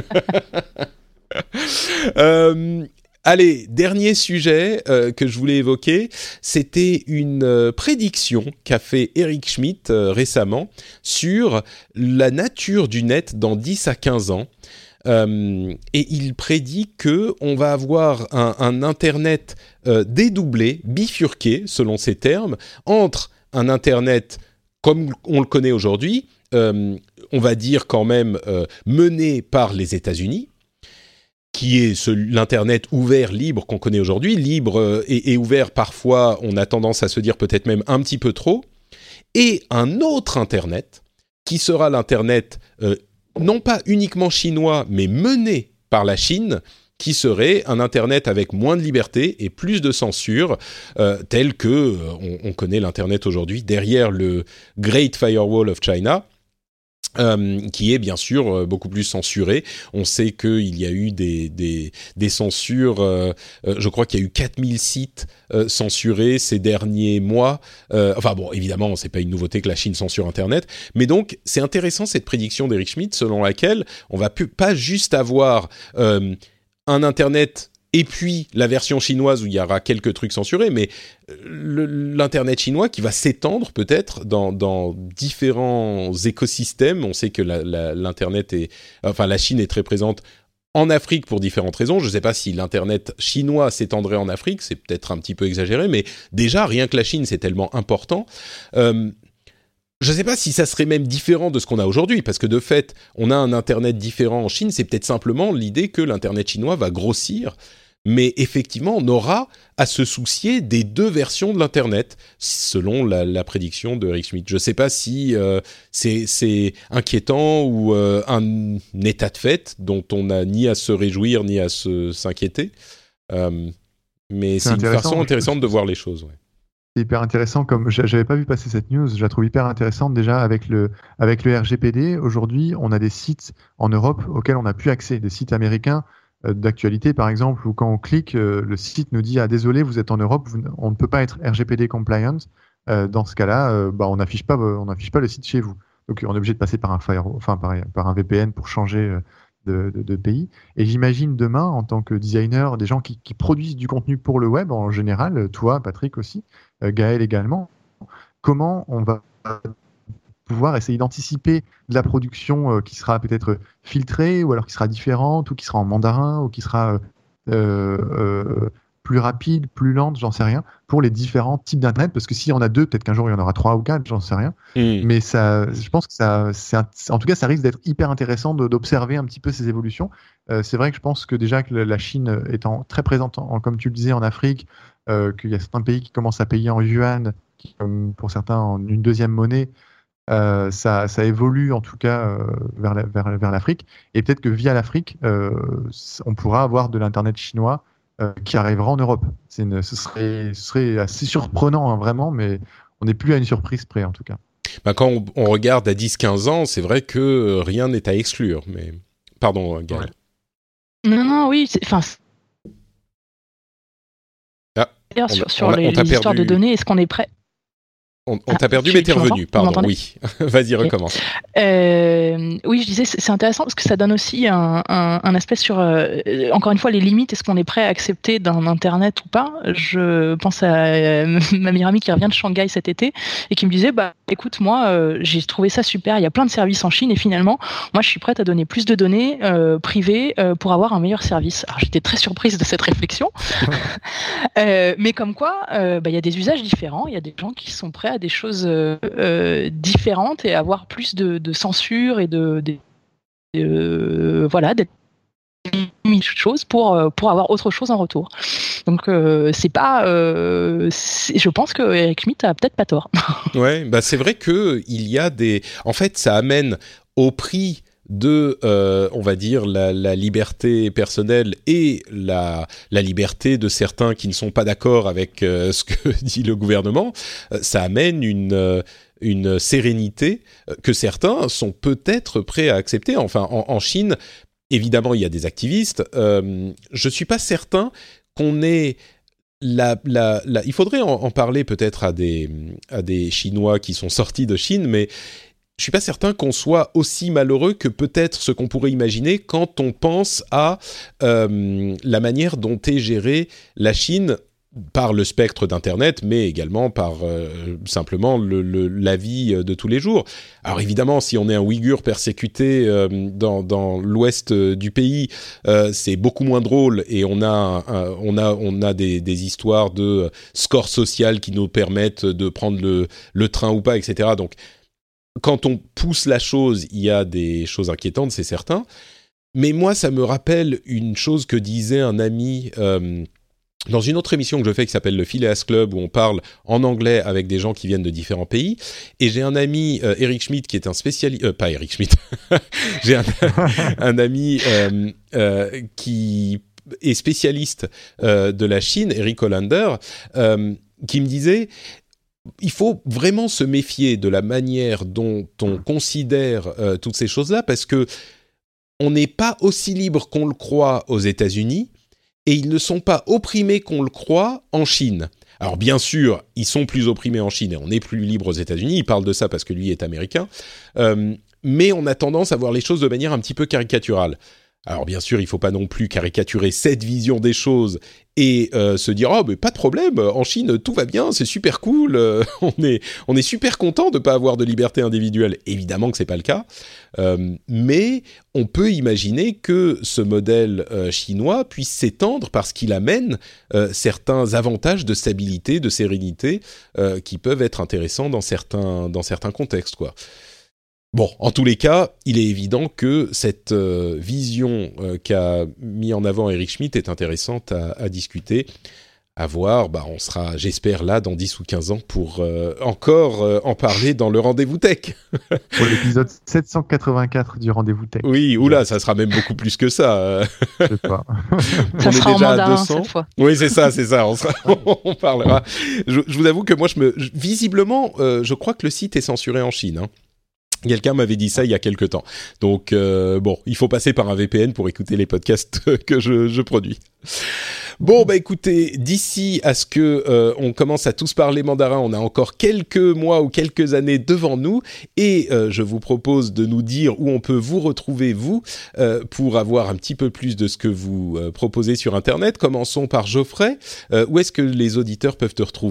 euh, Allez, dernier sujet euh, que je voulais évoquer, c'était une euh, prédiction qu'a fait Eric Schmidt euh, récemment sur la nature du net dans dix à quinze ans. Euh, et il prédit qu'on va avoir un, un Internet euh, dédoublé, bifurqué, selon ses termes, entre un Internet comme on le connaît aujourd'hui, euh, on va dire quand même euh, mené par les États-Unis, qui est ce, l'Internet ouvert, libre qu'on connaît aujourd'hui, libre euh, et, et ouvert parfois, on a tendance à se dire peut-être même un petit peu trop, et un autre Internet, qui sera l'Internet euh, non pas uniquement chinois, mais mené par la Chine, qui serait un Internet avec moins de liberté et plus de censure, euh, tel que euh, on, on connaît l'Internet aujourd'hui, derrière le Great Firewall of China, Euh, qui est bien sûr euh, beaucoup plus censuré. On sait qu'il y a eu des, des, des censures, euh, euh, je crois qu'il y a eu quatre mille sites euh, censurés ces derniers mois. Euh, enfin bon, évidemment, c'est pas une nouveauté que la Chine censure Internet, mais donc c'est intéressant cette prédiction d'Eric Schmidt selon laquelle on va pu, pas juste avoir euh, un Internet et puis la version chinoise où il y aura quelques trucs censurés, mais le, l'Internet chinois qui va s'étendre peut-être dans, dans différents écosystèmes. On sait que la, la, l'Internet est, enfin la Chine est très présente en Afrique pour différentes raisons. Je ne sais pas si l'Internet chinois s'étendrait en Afrique, c'est peut-être un petit peu exagéré, mais déjà rien que la Chine c'est tellement important. Euh, Je ne sais pas si ça serait même différent de ce qu'on a aujourd'hui, parce que de fait, on a un Internet différent en Chine, c'est peut-être simplement l'idée que l'Internet chinois va grossir, mais effectivement, on aura à se soucier des deux versions de l'Internet, selon la, la prédiction de Eric Schmidt. Je ne sais pas si euh, c'est, c'est inquiétant ou euh, un état de fait dont on n'a ni à se réjouir ni à se, s'inquiéter, euh, mais c'est, c'est une façon intéressante de voir les choses, ouais. C'est hyper intéressant, comme j'avais pas vu passer cette news, je la trouve hyper intéressante déjà avec le, avec le R G P D. Aujourd'hui, on a des sites en Europe auxquels on n'a plus accès, des sites américains euh, d'actualité par exemple, où quand on clique, euh, le site nous dit « Ah désolé, vous êtes en Europe, vous, on ne peut pas être R G P D compliant. Euh, » Dans ce cas-là, euh, bah, on n'affiche pas, on n'affiche pas le site chez vous. Donc on est obligé de passer par un, firewall, enfin, par, par un V P N pour changer euh, de, de, de pays. Et j'imagine demain, en tant que designer, des gens qui, qui produisent du contenu pour le web en général, toi, Patrick aussi, Gaël également, comment on va pouvoir essayer d'anticiper de la production euh, qui sera peut-être filtrée ou alors qui sera différente ou qui sera en mandarin ou qui sera euh, euh, plus rapide, plus lente, j'en sais rien, pour les différents types d'internet, parce que s'il y en a deux, peut-être qu'un jour il y en aura trois ou quatre, j'en sais rien, mmh. mais ça, je pense que ça, c'est un, en tout cas ça risque d'être hyper intéressant de, d'observer un petit peu ces évolutions. Euh, c'est vrai que je pense que déjà que la Chine étant très présente, en, comme tu le disais, en Afrique, Euh, qu'il y a certains pays qui commencent à payer en yuan, qui, comme pour certains en une deuxième monnaie, euh, ça, ça évolue en tout cas euh, vers, la, vers, vers l'Afrique. Et peut-être que via l'Afrique, euh, on pourra avoir de l'Internet chinois euh, qui arrivera en Europe. C'est une, ce, serait, ce serait assez surprenant, hein, vraiment, mais on n'est plus à une surprise près en tout cas. Bah, quand on, on regarde à dix quinze ans, c'est vrai que rien n'est à exclure. Mais... Pardon, Gaël. Ouais. Non, non, oui. Enfin. Ah, sur, sur on, les, on les histoires de données, est-ce qu'on est prêt? On, on ah, t'a perdu, tu, mais t'es revenu. Pardon, oui. Vas-y, okay. Recommence. Euh, oui, je disais, c'est, c'est intéressant parce que ça donne aussi un, un, un aspect sur, euh, encore une fois, les limites. Est-ce qu'on est prêt à accepter d'un Internet ou pas? Je pense à euh, ma meilleure amie qui revient de Shanghai cet été et qui me disait, bah, écoute, moi, euh, j'ai trouvé ça super. Il y a plein de services en Chine et finalement, moi, je suis prête à donner plus de données euh, privées euh, pour avoir un meilleur service. Alors, j'étais très surprise de cette réflexion, euh, mais comme quoi, euh, bah, il y a des usages différents. Il y a des gens qui sont prêts à des choses euh, euh, différentes et avoir plus de, de censure et de, de, de euh, voilà d'être mille choses pour pour avoir autre chose en retour. Donc euh, c'est pas euh, c'est, je pense que Eric Schmidt a peut-être pas tort. Ouais, bah c'est vrai que il y a des en fait ça amène au prix de, euh, on va dire, la, la liberté personnelle et la, la liberté de certains qui ne sont pas d'accord avec euh, ce que dit le gouvernement, euh, ça amène une, euh, une sérénité que certains sont peut-être prêts à accepter. Enfin, en, en Chine, évidemment, il y a des activistes. Euh, je ne suis pas certain qu'on ait... La, la, la, il faudrait en, en parler peut-être à des, à des Chinois qui sont sortis de Chine, mais... je suis pas certain qu'on soit aussi malheureux que peut-être ce qu'on pourrait imaginer quand on pense à euh, la manière dont est gérée la Chine par le spectre d'Internet, mais également par euh, simplement le, le, la vie de tous les jours. Alors évidemment, si on est un Ouïghour persécuté euh, dans, dans l'ouest du pays, euh, c'est beaucoup moins drôle et on a, un, un, on a, on a des, des histoires de score social qui nous permettent de prendre le, le train ou pas, et cetera. Donc, quand on pousse la chose, il y a des choses inquiétantes, c'est certain. Mais moi, ça me rappelle une chose que disait un ami... Euh, dans une autre émission que je fais qui s'appelle le Phileas Club, où on parle en anglais avec des gens qui viennent de différents pays. Et j'ai un ami, euh, Eric Schmidt, qui est un spécialiste... Euh, pas Eric Schmidt. j'ai un, un ami euh, euh, qui est spécialiste euh, de la Chine, Eric Hollander, euh, qui me disait... Il faut vraiment se méfier de la manière dont on considère euh, toutes ces choses-là, parce que on n'est pas aussi libre qu'on le croit aux États-Unis, et ils ne sont pas opprimés qu'on le croit en Chine. Alors bien sûr, ils sont plus opprimés en Chine et on est plus libre aux États-Unis. Il parle de ça parce que lui est américain. Euh, mais on a tendance à voir les choses de manière un petit peu caricaturale. Alors bien sûr, il ne faut pas non plus caricaturer cette vision des choses et euh, se dire « Oh, mais pas de problème, en Chine, tout va bien, c'est super cool, euh, on est, on est super content de ne pas avoir de liberté individuelle. » Évidemment que ce n'est pas le cas, euh, mais on peut imaginer que ce modèle euh, chinois puisse s'étendre parce qu'il amène euh, certains avantages de stabilité, de sérénité euh, qui peuvent être intéressants dans certains, dans certains contextes, quoi. Bon, en tous les cas, il est évident que cette euh, vision euh, qu'a mis en avant Eric Schmidt est intéressante à, à discuter, à voir. Bah, on sera, j'espère, là dans dix ou quinze ans pour euh, encore euh, en parler dans le Rendez-vous Tech. Pour l'épisode sept cent quatre-vingt-quatre du Rendez-vous Tech. Oui, oula, ça sera même beaucoup plus que ça. Je sais pas. Ça on sera est déjà en mandarin à deux cents. cette fois. Oui, c'est ça, c'est ça. On, sera, on parlera. Je, je vous avoue que moi, je me, je, visiblement, euh, je crois que le site est censuré en Chine, hein. Quelqu'un m'avait dit ça il y a quelque temps. Donc, euh, bon, il faut passer par un V P N pour écouter les podcasts que je, je produis. Bon, bah écoutez, d'ici à ce que euh, on commence à tous parler mandarin, on a encore quelques mois ou quelques années devant nous. Et euh, je vous propose de nous dire où on peut vous retrouver, vous, euh, pour avoir un petit peu plus de ce que vous euh, proposez sur Internet. Commençons par Geoffrey. Euh, où est-ce que les auditeurs peuvent te retrouver ?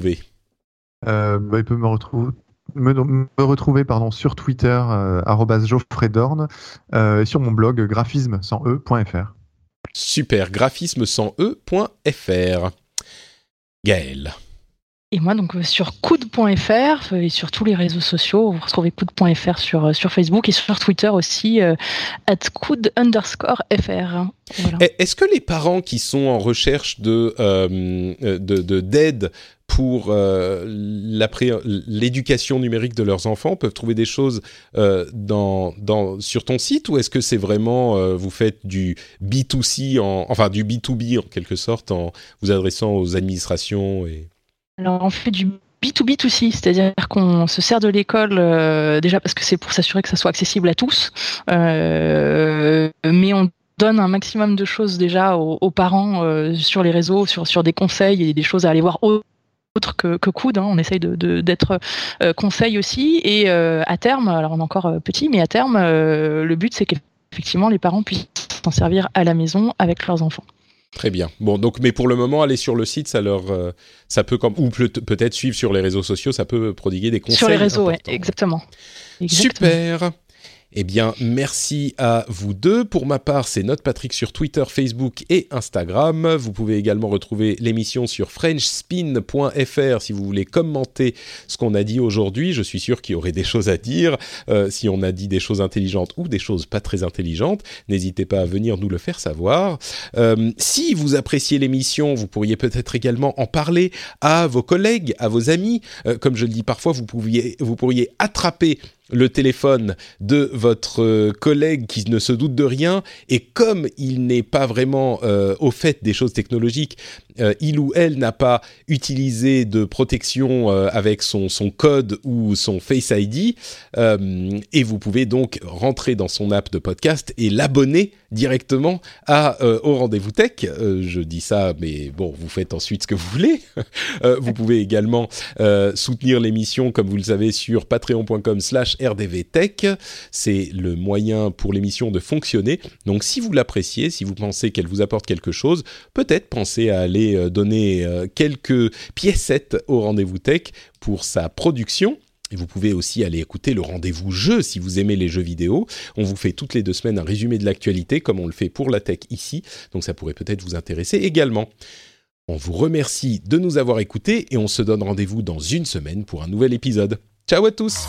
euh, bah, Ils peuvent me retrouver... Me, me retrouver pardon, sur Twitter, euh, arobase Geoffrey Dorn, euh, et sur mon blog graphisme sans e point f r. Super, graphisme sans e point f r. Gaël. Et moi, donc, sur coude point f r et sur tous les réseaux sociaux, vous retrouvez coude point f r sur, sur Facebook et sur Twitter aussi, euh, at coude underscore fr. Voilà. Est-ce que les parents qui sont en recherche de, euh, de, de, d'aide pour euh, l'éducation numérique de leurs enfants peuvent trouver des choses euh, dans, dans, sur ton site, ou est-ce que c'est vraiment, euh, vous faites du B deux C, en, enfin du B deux B en quelque sorte, en vous adressant aux administrations et... Alors on fait du B deux B deux C, c'est-à-dire qu'on se sert de l'école euh, déjà parce que c'est pour s'assurer que ça soit accessible à tous, euh, mais on donne un maximum de choses déjà aux, aux parents euh, sur les réseaux, sur, sur des conseils et des choses à aller voir autre que, que coude, hein. On essaye de, de, d'être euh, conseil aussi, et euh, à terme, alors on est encore euh, petit, mais à terme, euh, le but c'est qu'effectivement les parents puissent s'en servir à la maison avec leurs enfants. Très bien. Bon, donc, mais pour le moment, aller sur le site, ça leur, euh, ça peut, comme, ou peut- peut-être suivre sur les réseaux sociaux, ça peut prodiguer des conseils. Sur les réseaux, oui, ouais, exactement. exactement. Super. Eh bien, merci à vous deux. Pour ma part, c'est Note Patrick sur Twitter, Facebook et Instagram. Vous pouvez également retrouver l'émission sur french spin point f r si vous voulez commenter ce qu'on a dit aujourd'hui. Je suis sûr qu'il y aurait des choses à dire. Euh, si on a dit des choses intelligentes ou des choses pas très intelligentes, n'hésitez pas à venir nous le faire savoir. Euh, si vous appréciez l'émission, vous pourriez peut-être également en parler à vos collègues, à vos amis. Euh, comme je le dis parfois, vous, pouviez, vous pourriez attraper le téléphone de votre collègue qui ne se doute de rien, et comme il n'est pas vraiment euh, au fait des choses technologiques, euh, il ou elle n'a pas utilisé de protection euh, avec son, son code ou son Face I D, euh, et vous pouvez donc rentrer dans son app de podcast et l'abonner directement à, euh, au Rendez-vous Tech. Euh, je dis ça, mais bon, vous faites ensuite ce que vous voulez. euh, vous pouvez également euh, soutenir l'émission, comme vous le savez, sur patreon point com slash R D V Tech. C'est le moyen pour l'émission de fonctionner. Donc, si vous l'appréciez, si vous pensez qu'elle vous apporte quelque chose, peut-être pensez à aller euh, donner euh, quelques piécettes au Rendez-vous Tech pour sa production. Et vous pouvez aussi aller écouter le Rendez-vous Jeu si vous aimez les jeux vidéo. On vous fait toutes les deux semaines un résumé de l'actualité, comme on le fait pour la tech ici. Donc ça pourrait peut-être vous intéresser également. On vous remercie de nous avoir écoutés et on se donne rendez-vous dans une semaine pour un nouvel épisode. Ciao à tous!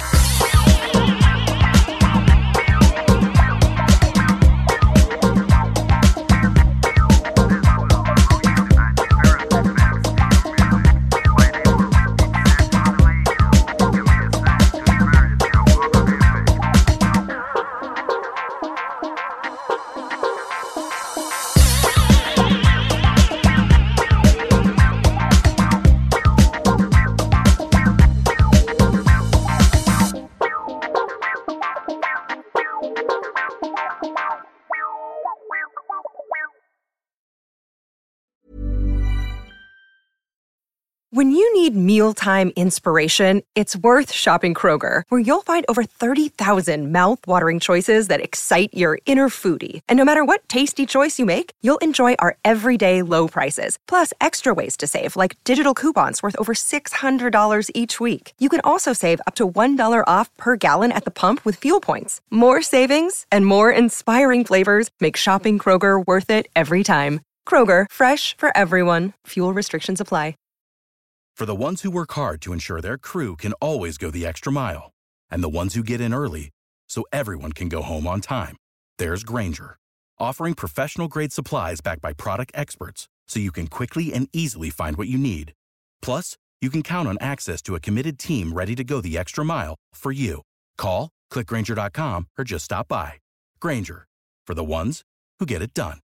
When you need mealtime inspiration, it's worth shopping Kroger, where you'll find over thirty thousand mouth-watering choices that excite your inner foodie. And no matter what tasty choice you make, you'll enjoy our everyday low prices, plus extra ways to save, like digital coupons worth over six hundred dollars each week. You can also save up to one dollar off per gallon at the pump with fuel points. More savings and more inspiring flavors make shopping Kroger worth it every time. Kroger, fresh for everyone. Fuel restrictions apply. For the ones who work hard to ensure their crew can always go the extra mile, and the ones who get in early so everyone can go home on time, there's Grainger, offering professional-grade supplies backed by product experts so you can quickly and easily find what you need. Plus, you can count on access to a committed team ready to go the extra mile for you. Call, click Grainger dot com, or just stop by. Grainger, for the ones who get it done.